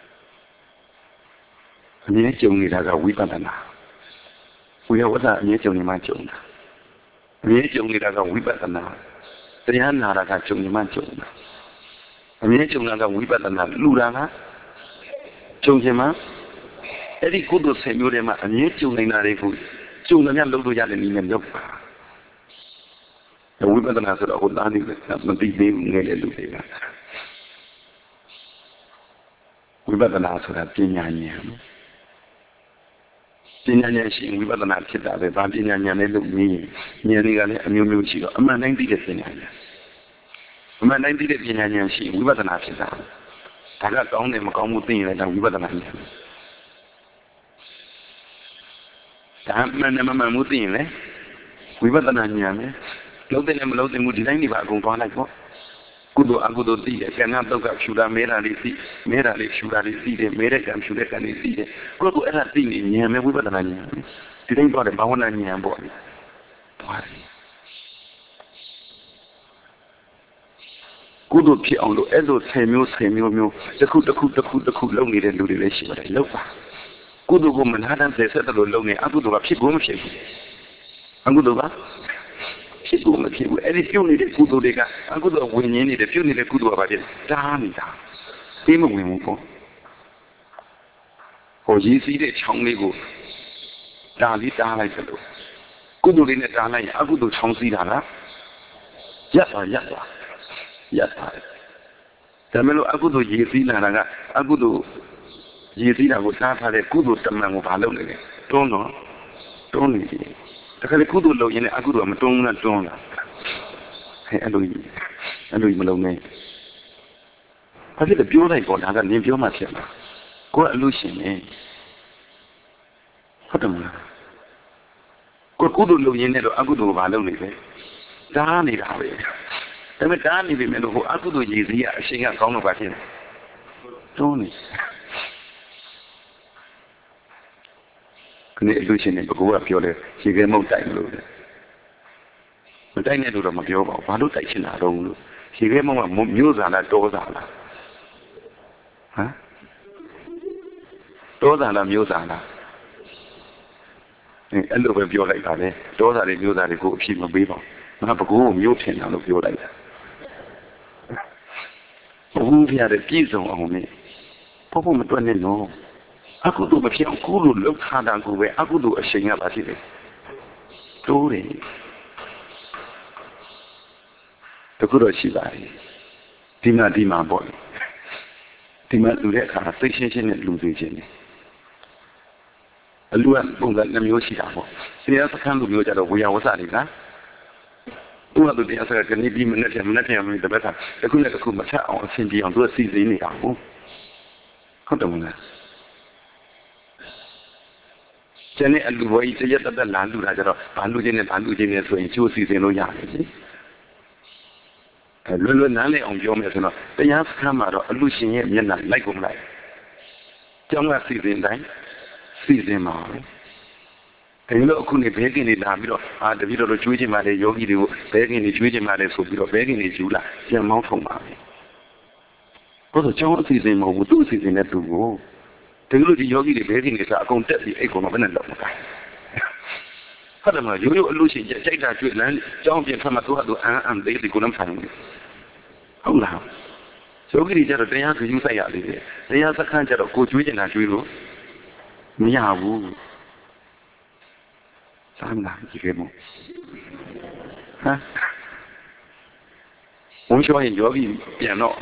အမြဲကြုံနေတာကဝိပဿနာဝေယဝဆအမြဲကြုံနေမှကြုံတာအမြဲကြုံနေတာကဝိပဿနာတရားနာတာကကြုံနေမှကြုံတာအမြဲကြုံတာကဝိပဿနာလူတာကကြုံခြင်းမှအဲ့ဒီကုသိုလ်10မျိုးထဲမှာအမြဲကြုံနေတာတွေကိုကြုံတယ်များလုပ်လို့ရတယ်နည်းနဲ့ရောက်ပါဝိပဿနာဆိုတော့ဟိုသားနေမသိသေးဘူးငယ်တဲ့လူတွေကဝိပဿနာဆိုတာပညာဉာဏ်ပညာဉာဏ်ရှိဝိပဿနာဖြစ်တာပဲဗာပညာဉာဏ်နဲ့လုပ်နေရင်ဉာဏ်တွေကလည်းအမျိုးမျိုးရှိတော့အမှန်တိုင်းသိတဲ့ပညာဉာဏ်အမှန်တိုင်းသိတဲ့ပညာဉာဏ်ရှိဝိပဿနာဖြစ်တာဒါကကောင်းတယ်မကောင်းဘူးသိရင်လည်းဒါဝိပဿနာဉာဏ်ဒါမှန်တယ်မမှန်ဘူးသိရင်လည်းဝိပဿနာဉာဏ်ပဲလုံးတဲ့လည်းမလုံးတဲ့ဘူးဒီတိုင်းနေပါအကုန်သွားလိုက်ပေါ့ကုသိုလ်အကုသိုလ်သိတယ်ကံကတော့ကဖြူတာမဲတာလေးသိမဲတာလေးဖြူတာလေးသိတယ်မဲတဲ့ကံဖြူတဲ့ကံလေးသိတယ်ကိုယ့်ကိုအဲ့ဒါသိနေဉာဏ်ပဲဝိပဿနာဉာဏ်ဒီတိုင်းသွားတယ်ဘာဝနာဉာဏ်ပေါ့သွားတယ်ကုသိုလ်ဖြစ်အောင်လို့အဲ့လို10မျိုးတစ်ခုလုပ်နေတဲ့လူတွေလည်းရှိပါတယ်လုပ်ပါကုသိုလ်ကိုမနာတမ်းဆက်တယ်လို့လုပ်နေအကုသိုလ်ကဖြစ်ကိုမဖြစ်ဘူးအခုတော့ဖြစ်ဖို့မဖြစ်ဘူးအဲ့ဒီပြုတ်နေတဲ့ကုသိုလ်တွေကအခုတော့ဝิญဉ်နေတယ်ပြုတ်နေတဲ့ကုသိုလ်ကဘာဖြစ်တားနေတာသိမဝင်ဘူးပေါ့ဟိုရည်စည်းတဲ့ချောင်းလေးကိုတားလိုက်တယ်လို့ကုသိုလ်လေးနဲ့တားလိုက်ရင်အကုသိုလ်ချောင်းစည်းတာလားရပ်သွားဒါမဲ့လို့အကုသိုလ်ရည်စည်းလာတာကအကုသိုလ်ရည်စည်းတာကိုတားထားတဲ့ကုသိုလ်တမန်ကိုဘာလုပ်နေလဲတွန်းနေတယ်တခါလေကုသိုလ်လုပ်ရင်လည်းအကုသိုလ်ကမတွန်းဘူးလားတွန်းလာအဲ့လိုမလုပ်နဲ့ဘာဖြစ်လဲပြောလိုက်ပေါ့ဒါကနင်ပြောမှဖြစ်မှာကိုယ်အလို့ရှင်နေဟုတ်တယ်မလားကိုယ်ကုသိုလ်လုပ်ရင်လည်းတော့အကုသိုလ်ကဘာလုပ်နေလဲဒါနေတာပဲဒါပေမဲ့ဒါနေပြီမဲ့လို့ဟိုအကုသိုလ်ရည်စည်းကအရှင်ကကောင်းတော့ပါဖြစ်တယ်တွန်းနေခဏအလို့ရှင်နေဘကိုကပြောတယ်ရေခဲမုတ်တိုက်လို့မတိုက်နဲ့လို့တော့မပြောပါဘူးဘာလို့တိုက်ချင်တာတော့လို့ရေခဲမုတ်ကမျိုးစားလားတောစားလားဟမ်တောစားလားမျိုးစားလားအဲ့လိုပဲပြောလိုက်တာလေတောစားတွေမျိုးစားတွေကိုအဖြစ်မပေးပါဘူးငါဘကိုကိုမျိုးထင်တာလို့ပြောလိုက်တာဘုရားတဲ့ပြည့်စုံအောင်နဲ့ဖို့မတွက်နဲ့နော်အကုသိုလ်မဖြစ်အောင်ကိုလိုလှုပ်ထားတာကိုပဲအကုသိုလ်အရှိန်ကပါဖြစ်တယ်တိုးတယ်တခုတော့ရှိပါတယ်ဒီမှာပေါ့ဒီမှာလူတဲ့အခါသိရှင်းနဲ့လူသိချင်းတယ်အလူကပုံစံနှမျိုးရှိတာပေါ့တရားစခန်းလူမျိုးကြတော့ဝေယဝဆနေလားသူကတရားစခန်းကနေပြီးမနဲ့မတပတ်တာတခုနဲ့တခုမထအောင်အဆင်ပြေအောင်သူကစီစဉ်နေတာဟုတ်တယ်မလားကျန်တဲ့အလူဘွားကြီးတရက်တက်လာလူတာကြတော့ဘာလူချင်းနဲ့ဆိုရင်ချိုးစီစဉ်လို့ရတယ်ကြီးလွယ်နားလည်အောင်ပြောမယ်ဆိုတော့တရားစခန်းမှာတော့အလူရှင်ရဲ့မျက်နှာလိုက်ကုန်လိုက်ကျောင်းကစီစဉ်တိုင်းစီစဉ်မှာပဲဒါလို့အခုနေဘဲကင်းနေလာပြီးတော့တပည့်တော်တို့ကျွေးချင်ပါလေယောဂီတွေကိုဘဲကင်းနေကျွေးချင်ပါလေဆိုပြီးတော့ဘဲကင်းနေယူလာပြန်မောင်းထုံပါပဲဘုရားကျောင်းအစီအစဉ်မဟုတ်ဘူးသူ့အစီအစဉ်နဲ့သူကိုတကယ်လို့ဒီယောဂီတွေဘဲကင်းနေစားအကုန်တက်ပြီးအိတ်ကုန်တော့ဘယ်နဲ့လောက်မလဲဟုတ်တယ်မလားရိုးအလူရှင်ကြိုက်တာကျွေးလမ်းကျောင်းပြင်ဖက်မှာသူကသူအမ်လေးဒီကိုလည်းဆိုင်နေဟုတ်လားယောဂီတွေကျတော့တရားသူယူဆိုင်ရသေးတယ်တရားစခန်းကျတော့ကိုကျွေးချင်တာကျွေးလို့မရဘူးစားမလားဒီကေမို့ဘုန်းတော်ရင်ယောဂီပြန်တော့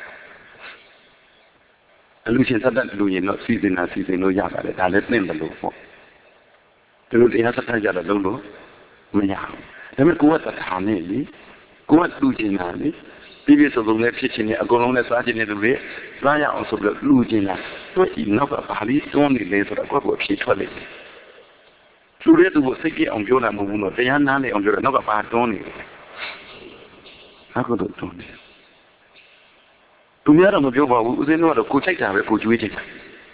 အလူရှင်သက်သက်လူရင်တော့စီစဉ်လို့ရပါတယ်ဒါလည်းသိတယ်လို့ပေါ့ဒီလိုတရားစခန်းကြတော့လုံးလို့မရဘူးဒါပေမဲ့ကိုကတထာနဲ့လေကိုကလူချင်တာလေပြည့်စုံနဲ့ဖြစ်ချင်တယ်အကုန်လုံးနဲ့စားချင်တဲ့လူတွေစားရအောင်ဆိုပြီးလူချင်တာတွေ့ဒီနောက်ကဘာလို့တွန်းနေလဲဆိုတော့ကိုယ့်ကိုအဖြေထွက်လိုက်လူတွေသူ့ကိုစိတ်ပြအောင်ပြောတာမဟုတ်ဘူးတော့တရားနားလေအောင်ပြောတယ်နောက်ကဘာတွန်းနေလဲအခုတော့တွန်းနေသူများတော့မပြောပါဘူးဦးစင်းတို့ကတော့ကိုချိုက်တာပဲကိုကျွေးချင်တာ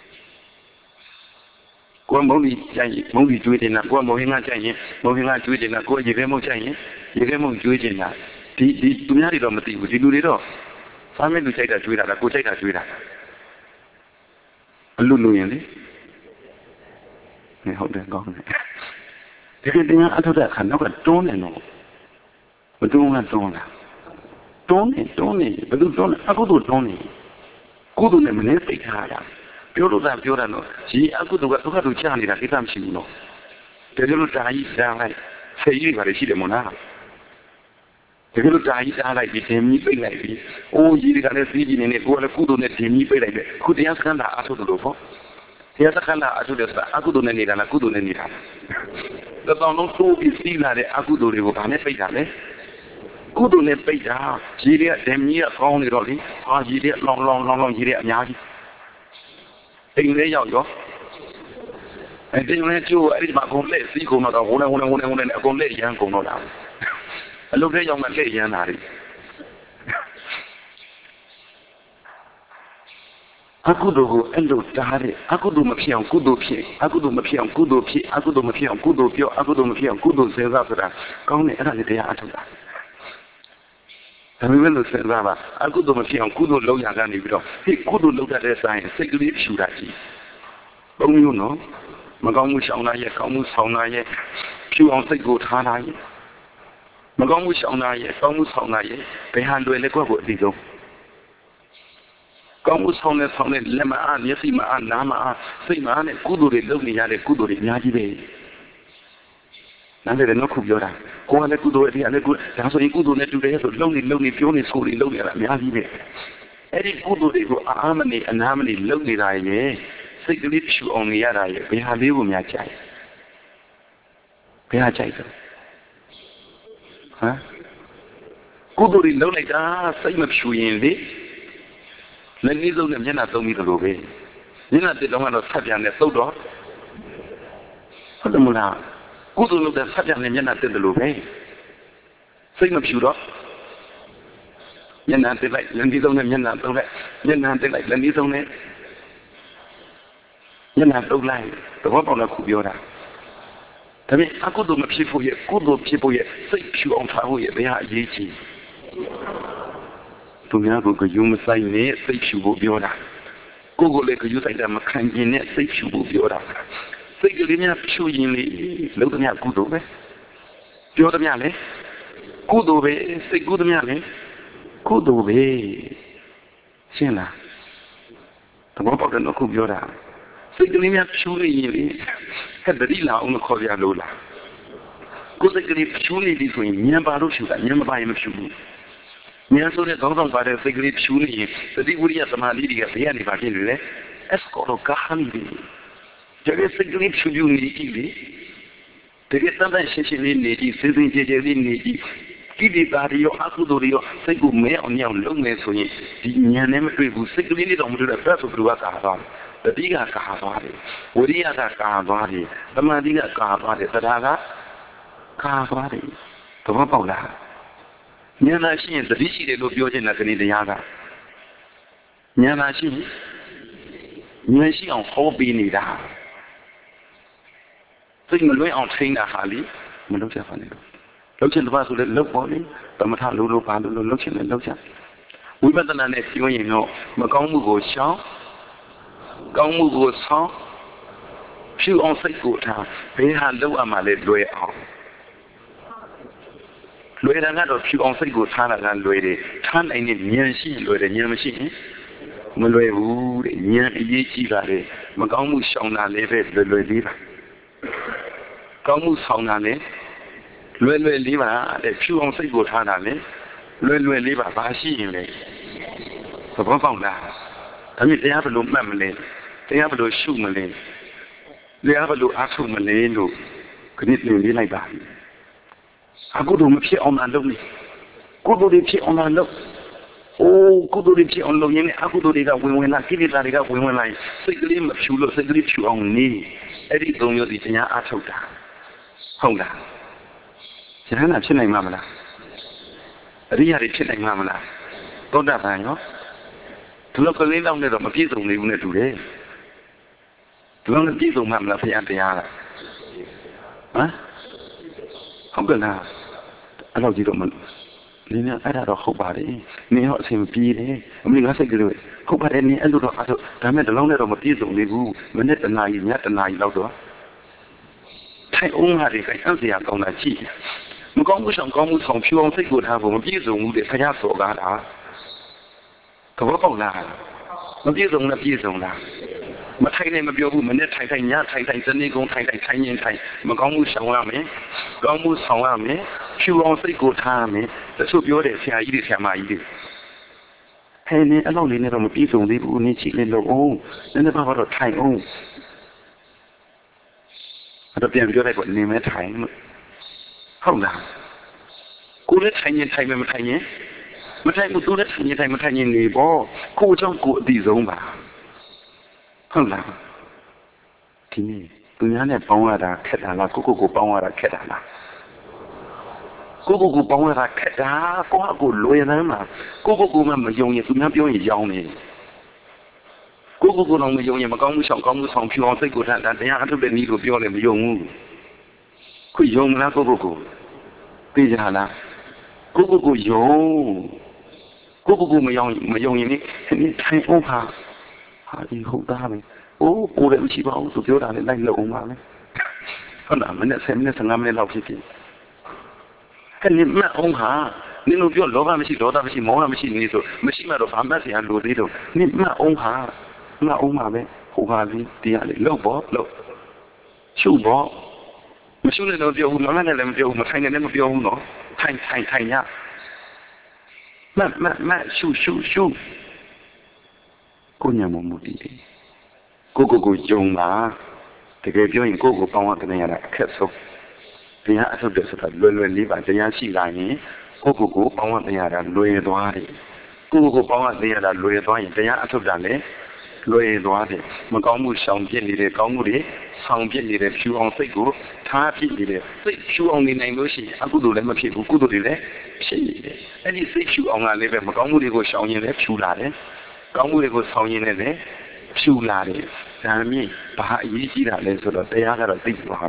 ကိုမုံကြီးကြိုက်ရင်မုံကြီးကျွေးချင်တာကိုမုံဟင်းကကြိုက်ရင်မုံဟင်းကကျွေးချင်တာကိုရေခဲမုံကြိုက်ရင်ရေခဲမုံကျွေးချင်တာဒီသူများတွေတော့မသိဘူးဒီလူတွေတော့စားမဲ့လူချိုက်တာကျွေးတာလားကိုချိုက်တာကျွေးတာအလူရင်လေဟုတ်တယ်ကောင်းတယ်ဒီကတရားအထောက်ခါနောက်ကတွန်းနေတော့ဘယ်သူမှတွန်းလားတွန်းနေဘယ်သူတွန်းလဲအခုတို့တွန်းနေကုသိုလ်နဲ့မနေသိထားတာပြောလို့ပြောတာတော့ဒီအကုသိုလ်ကဒုက္ခတို့ချနေတာကိစ္စမရှိဘူးနော်တကယ်လို့တာကြီးစားလိုက်ဆေးကြီးပါလေရှိတယ်မို့လားတကယ်လို့တာကြီးစားလိုက်ပြီးဒင်းကြီးပိတ်လိုက်ပြီးအိုးကြီးကလည်းစီးကြီးနေကိုယ်လည်းကုသိုလ်နဲ့ဒင်းကြီးပိတ်လိုက်ပဲခုတရားစခန်းသာအထုလို့ပေါ့တရားစခန်းသာအထုလို့ဆိုတာအကုသိုလ်နဲ့နေတာလားကုသိုလ်နဲ့နေတာလားတော့လုံးသိုးပြီးစီးလာတဲ့အကုသိုလ်တွေကိုဗာနဲ့ပိတ်တာလေကုသိုလ်နဲ့ပိတ်တာကြီးတွေကဒင်းကြီးကကောင်းနေတော့လေကြီးတွေလောင်ကြီးတွေအများကြီးအိမ်လေးရောက်ရောအဲ့ဒီနေ့ကျိုးအဲ့ဒီမှာကုန်လက်စီးကုန်တော့ဝင်အကုန်လက်ရမ်းကုန်တော့တာအလုပ်ထဲရောက်မှလက်ရမ်းတာတွေအကုသိုလ်ကိုအဲ့လိုတားတဲ့အကုသိုလ်မဖြစ်အောင်ကုသိုလ်ဖြစ်အကုသိုလ်မဖြစ်အောင်ကုသိုလ်ဖြစ်အကုသိုလ်မဖြစ်အောင်ကုသိုလ်ပြောအကုသိုလ်မဖြစ်အောင်ကုသိုလ်စဉ်းစားဆိုတာကောင်းတယ်အဲ့ဒါလည်းတရားအထုတ်တာဒါပေမဲ့လို့စဉ်းစားပါအကုသိုလ်မဖြစ်အောင်ကုသိုလ်လုပ်ရကနေပြီးတော့ဒီကုသိုလ်လုပ်တဲ့ဆိုင်စိတ်ကလေးဖြူတာကြီးဘုံမျိုးနော်မကောင်းမှုရှောင်လာရဲ့ကောင်းမှုဆောင်လာရဲ့ဖြူအောင်စိတ်ကိုထားလိုက်မကောင်းမှုရှောင်တာရဲ့ကောင်းမှုဆောင်တာရဲ့ဘယ်ဟာလွယ်လဲကွက်ကိုအတိဆုံးကောင်းမှုဆောင်တဲ့လက်မအားမျက်စိမအားနားမအားစိတ်မအားနဲ့ကုသိုလ်တွေလုပ်နေရတဲ့ကုသိုလ်တွေအများကြီးပဲနားလည်တယ်နော်ခုပြောတာကိုယ်ကလည်းကုသိုလ်အတရားလည်းဒါဆိုရင်ကုသိုလ်နဲ့တူတယ်ဆိုလုံနေပြောနေဆိုနေလုပ်နေရတာအများကြီးပဲအဲ့ဒီကုသိုလ်တွေကိုအာမနေအနာမနေလုပ်နေတာရဲ့စိတ်ကလေးဖြူအောင်နေရတာရဲ့ဘယ်ဟာလေးကိုများကြိုက်ဘယ်ဟာကြိုက်တော့ဟမ်ကုသိုလ်တွေလုပ်လိုက်တာစိတ်မဖြူရင်လေလက်နည်းဆုံးနဲ့မျက်နှာသုံးပြီးတော့ပဲမျက်နှာတစ်လုံးကတော့ဆက်ပြန်နဲ့သုတ်တော့ဟုတ်တယ်မလားကုသိုလ်လုပ်တဲ့ဆက်ပြန်နဲ့မျက်နှာတစ်တယ်လို့ပဲစိတ်မဖြူတော့မျက်နှာတစ်လိုက်လက်နည်းဆုံးနဲ့မျက်နှာသုံးလိုက်မျက်နှာတစ်လိုက်လက်နည်းဆုံးနဲ့မျက်နှာတုပ်လိုက်သဘောပေါက်လားခုပြောတာဒါပေမဲ့အကုသိုလ်မဖြစ်ဖို့ရဲ့ကုသိုလ်ဖြစ်ဖို့ရဲ့စိတ်ဖြူအောင်ထားဖို့ရဲ့ဘယ်ဟာအရေးကြီးသူများကိုယူမဆိုင်နဲ့စိတ်ဖြူဖို့ပြောတာကိုယ်လည်းယူဆိုင်တာမခံကျင်နဲ့စိတ်ဖြူဖို့ပြောတာစိတ်ကလေးများဖြူရင်လေလုံးသမျှကုသိုလ်ပဲပြောသမျှလေကုသိုလ်ပဲစိတ်ကုသမျှလေကုသိုလ်ပဲရှင်းလားသဘောပေါက်တယ်နော်ခုပြောတာစိတ်ကလေးများဖြူနေရင်လေဟဲ့တတိလာအောင်ခေါ်ပြလို့လားကိုယ်စိတ်ကလေးဖြူနေပြီဆိုရင်ဉာဏ်ပါလို့ဖြူတာဉာဏ်မပါရင်မဖြူဘူးဉာဏ်ဆိုတဲ့ခေါင်းဆောင်ပါတဲ့စိတ်ကလေးဖြူနေရင်တတိဝိရိယသမာဓိတွေကဘေးကနေပါဖြစ်နေလေအစကောတော့ကာဟန်ဒီကြည့်စိတ်ကလေးဖြူနေကြည့်လေတကယ်တမ်းတမ်းရှင်းရှင်းလေးနေကြည့်စိတ်စဉ်ကြည်ကြည်လေးနေကြည့်ကိလေသာတွေရောအကုသိုလ်တွေရောစိတ်ကိုမဲအောင်ညောင်းလုံးနေဆိုရင်ဒီဉာဏ်နဲ့မတွေ့ဘူးစိတ်ကလေးနဲ့တော့မတွေ့တဲ့ဘက်ဆိုဘယ်လိုကာသွားတတိကကာသွားတယ်ဝိရိယကကာသွားတယ်သမာဓိကကာသွားတယ်တရားကကာသွားတယ်သဘောပေါက်လားဉာဏ်သာရှိရင်တတိရှိတယ်လို့ပြောချင်တာကနေ့တရားကဉာဏ်သာရှိရင်ဉာဏ်ရှိအောင်ဟောပေးနေတာစိတ်မလွဲအောင်ထိန်းတာဟာလေမလုပ်ချင်ပါနဲ့လုပ်ချင်တော့ဆိုလေလုပ်ပေါ်လေသမထလို့ပါလို့လုပ်ချင်တယ်လုပ်ချင်ဝိပဿနာနဲ့ပြောရင်တော့မကောင်းမှုကိုရှောင်ကောင်းမှုကိုဆောင်ဖြူအောင်စိတ်ကိုထားဘယ်ဟာလုပ်ရမှာလဲလွယ်အောင်လွယ်တာကတော့ဖြူအောင်စိတ်ကိုထားတာကလွယ်တယ်ထားနိုင်တဲ့ဉာဏ်ရှိလွယ်တယ်ဉာဏ်မရှိရင်မလွယ်ဘူးတဲ့ဉာဏ်အရေးကြီးတာလေမကောင်းမှုရှောင်တာလည်းပဲလွယ်လေးပါကောင်းမှုဆောင်တာလည်းလွယ်လေးပါတဲ့ဖြူအောင်စိတ်ကိုထားတာလည်းလွယ်လေးပါဘာရှိရင်လဲသဘောပေါက်လားဒါမြင်တရားဘယ်လိုမှတ်မလဲတရားဘယ်လိုရှုမလဲတရားဘယ်လိုအားထုတ်မလဲလို့ခဏနေလေးလိုက်ပါအကုသိုလ်မဖြစ်အောင်လုပ်နေကုသိုလ်တွေဖြစ်အောင်လုပ်အိုးကုသိုလ်တွေဖြစ်အောင်လုပ်ရင်အကုသိုလ်တွေကဝင်လာကိလေသာတွေကဝင်လာစိတ်ကလေးမဖြူလို့စိတ်ကလေးဖြူအောင်နေအဲ့ဒီသုံးမျိုးစီတရားအားထုတ်တာဟုတ်လားဉာဏ်နာဖြစ်နိုင်မှာမလားအရိယာတွေဖြစ်နိုင်မှာမလားသောတာပန်ရောဒီလိုကလေးလောက်နဲ့တော့မပြည့်စုံသေးဘူးနဲ့တူတယ်ဒီလိုနဲ့ပြည့်စုံမှာမလားဘုရားတရားကဟမ်ဟုတ်ကဲ့လားအဲ့လိုကြည့်တော့မနင်းအဲ့ဒါတော့ဟုတ်ပါတယ်နင်းတော့အဆင်ပြေတယ်အမေငါစိတ်ကလေးဟုတ်ပါတယ်နင်းအဲ့လိုတော့အဲ့ဒါမဲ့ဒီလောက်နဲ့တော့မပြည့်စုံသေးဘူးမနေ့တနာရီညတနာရီလောက်တော့ထိုင်အောင်ဟာတွေကအဲ့ဒီအကောင်လာကြည့်မကောင်းမှုဆောင်ကောင်းမှုဆောင်ဖြူအောင်စိတ်ကိုထားဖို့မပြည့်စုံဘူးတဲ့ဆရာစော်ကားတာသဘောပေါက်လားမပြည့်စုံနဲ့ပြည့်စုံလားမထိုင်နိုင်မပြောဘူးမနဲ့ထိုင်ညထိုင်တနေ့ကုန်ထိုင်ရင်ထိုင်မကောင်းမှုဆောင်ရမယ်ကောင်းမှုဆောင်ရမယ်ဖြူအောင်စိတ်ကိုထားရမယ်တချို့ပြောတယ်ဆရာကြီးတွေဆရာမကြီးတွေဟဲ့နေအဲ့လောက်လေးနဲ့တော့မပြည့်စုံသေးဘူးနင်းချီလေးလို့အောင်နည်းနည်းပါတော့ထိုင်အောင်အဲ့တော့ပြန်ပြောလိုက်ပေါ့နေမဲထိုင်လို့ဟုတ်လားကိုလည်းထိုင်ရင်ထိုင်မယ်မထိုင်ရင်မထိုင်ဘူးသူလည်းထိုင်ရင်မထိုင်ရင်နေပေါ့ကိုကြောင့်ကိုအတိဆုံးပါဟုတ်လားဒီနေ့သူများနဲ့ပေါင်းရတာခက်တာလားကိုပေါင်းရတာခက်တာလားကိုပေါင်းရတာခက်တာကိုလွယ်နေမှာကိုမှမယုံရင်သူများပြောရင်ရောင်းနေကိုတော့မယုံရင်မကောင်းမှုဆောင်ကောင်းမှုဆောင်ဖြူအောင်စိတ်ကိုထားတာတရားအထုတ်တဲ့နည်းကိုပြောလည်းမယုံဘူးခုယုံမလားကိုသိကြလားကိုယုံကိုမယုံရင်ဒီထိုင်အောင်ဟာဒီဟုတ်သားပဲအိုးကိုလည်းမရှိပါဘူးသူပြောတာလည်းလိုက်လုံအောင်ပါလေဟုတ်လားမနေ့10မိနစ်15မိနစ်လောက်ဖြစ်ဖြစ်အဲ့ဒီမှတ်အောင်ဟာနင်တို့ပြောလောဘမရှိဒေါသမရှိမောဟမရှိနေဆိုမရှိမှတော့ဘာမှတ်စရာလိုသေးတော့နင်မှတ်အောင်ဟာမှတ်အောင်ပါပဲဟိုဟာလေးတရားလေးလောက်ပေါ့လောက်ရှုပေါ့မရှုနဲ့တော့ပြောဘူးလောနဲ့လည်းမပြောဘူးမထိုင်နဲ့လည်းမပြောဘူးနော်ထိုင်ညမှတ်ရှုကိုညာမမှုတည်ကိုယုံပါတကယ်ပြောရင်ကိုပေါင်းရတဲ့ရတာအခက်ဆုံးတရားအထုတ်တယ်ဆိုတာလွယ်လေးပါတရားရှိလာရင်ကိုပေါင်းရတဲ့ရတာလွယ်သွားတယ်ကိုပေါင်းရတဲ့ရတာလွယ်သွားရင်တရားအထုတ်တာလည်းလွယ်သွားတယ်မကောင်းမှုရှောင်ပြစ်နေတဲ့ကောင်းမှုတွေဆောင်ပြစ်နေတဲ့ဖြူအောင်စိတ်ကိုထားပြစ်နေတဲ့စိတ်ဖြူအောင်နေနိုင်လို့ရှိရင်အကုသိုလ်လည်းမဖြစ်ဘူးကုသိုလ်တွေလည်းဖြစ်နေတယ်အဲ့ဒီစိတ်ဖြူအောင်ကလည်းပဲမကောင်းမှုတွေကိုရှောင်ရင်လည်းဖြူလာတယ်ကောင်းမှုတွေကိုဆောင်ရင်လည်းဖြူလာတယ်ဒါမြင့်ဘာအရေးကြီးတာလဲဆိုတော့တရားကတော့သိသွား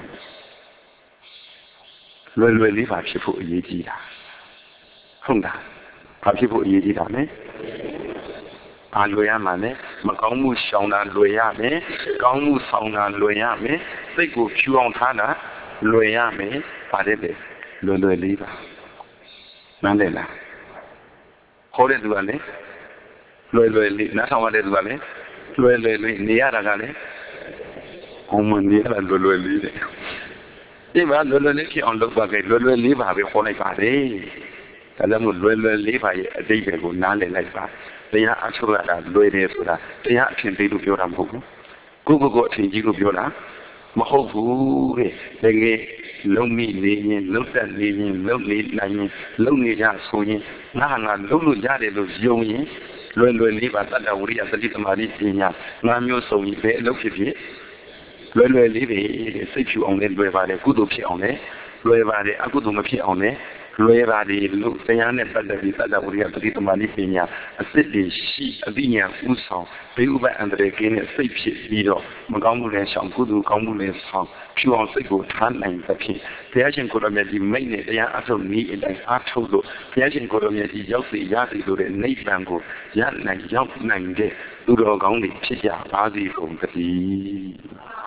ပြီလွယ်လေးပါဖြစ်ဖို့အရေးကြီးတာဟုတ်လားဘာဖြစ်ဖို့အရေးကြီးတာလဲဘာလွယ်ရမှာလဲမကောင်းမှုရှောင်တာလွယ်ရမယ်ကောင်းမှုဆောင်တာလွယ်ရမယ်စိတ်ကိုဖြူအောင်ထားတာလွယ်ရမယ်ပါတယ်လေလွယ်လေးပါနားလည်လားခေါ်တဲ့သူကလည်းလွယ်လေးနားထောင်ရတဲ့သူကလည်းလွယ်လေးနေရတာကလည်းဘုံမနေရတာလွယ်လေးတဲ့ဒီမှာလွယ်လေးဖြစ်အောင်လုပ်ပါခဲ့လွယ်လေးပါပဲခေါ်လိုက်ပါလေဒါကြောင့်မို့လွယ်လေးပါရဲ့အတိတ်ကိုနားလည်လိုက်ပါတရားအထုတ်ရတာလွယ်တယ်ဆိုတာတရားအထင်သေးလို့ပြောတာမဟုတ်ဘူးကိုအထင်ကြီးလို့ပြောတာမဟုတ်ဘူးတဲ့တကယ်လုံးမိနေရင်လုံးတက်နေရင်လုံးနေနိုင်ရင်လုံးနေကြဆိုရင်ငါလုံးလို့ရတယ်လို့ယုံရင်လွယ်လေးပါတတ္တဝရိယသတိသမာဓိပညာငါမျိုးစုံကြီးပဲအလုပ်ဖြစ်လွယ်လေးပဲစိတ်ဖြူအောင်လည်းလွယ်ပါတယ်ကုသိုလ်ဖြစ်အောင်လည်းလွယ်ပါတယ်အကုသိုလ်မဖြစ်အောင်လည်းလွယ်ပါတယ်လို့တရားနဲ့ပတ်သက်ပြီးတတ္တဝရိယသတိသမာဓိပညာအစစ်တွေရှိအသိဉာဏ်ဥဆောင်ဘေးဥပအန္တရာယ်ကင်းတဲ့စိတ်ဖြစ်ပြီးတော့မကောင်းမှုလည်းရှောင်ကုသိုလ်ကောင်းမှုလည်းဆောင်ဖြူအောင်စိတ်ကိုထားနိုင်သဖြင့်ဘုရားရှင်ကိုယ်တော်မြတ်ကြီးမိတ်နဲ့တရားအထုတ်နည်းအတိုင်းအားထုတ်လို့ဘုရားရှင်ကိုယ်တော်မြတ်ကြီးရောက်စီရစီလို့တဲ့နိဗ္ဗာန်ကိုရောက်နိုင်တဲ့သူတော်ကောင်းတွေဖြစ်ကြပါစေကုန်သတည်း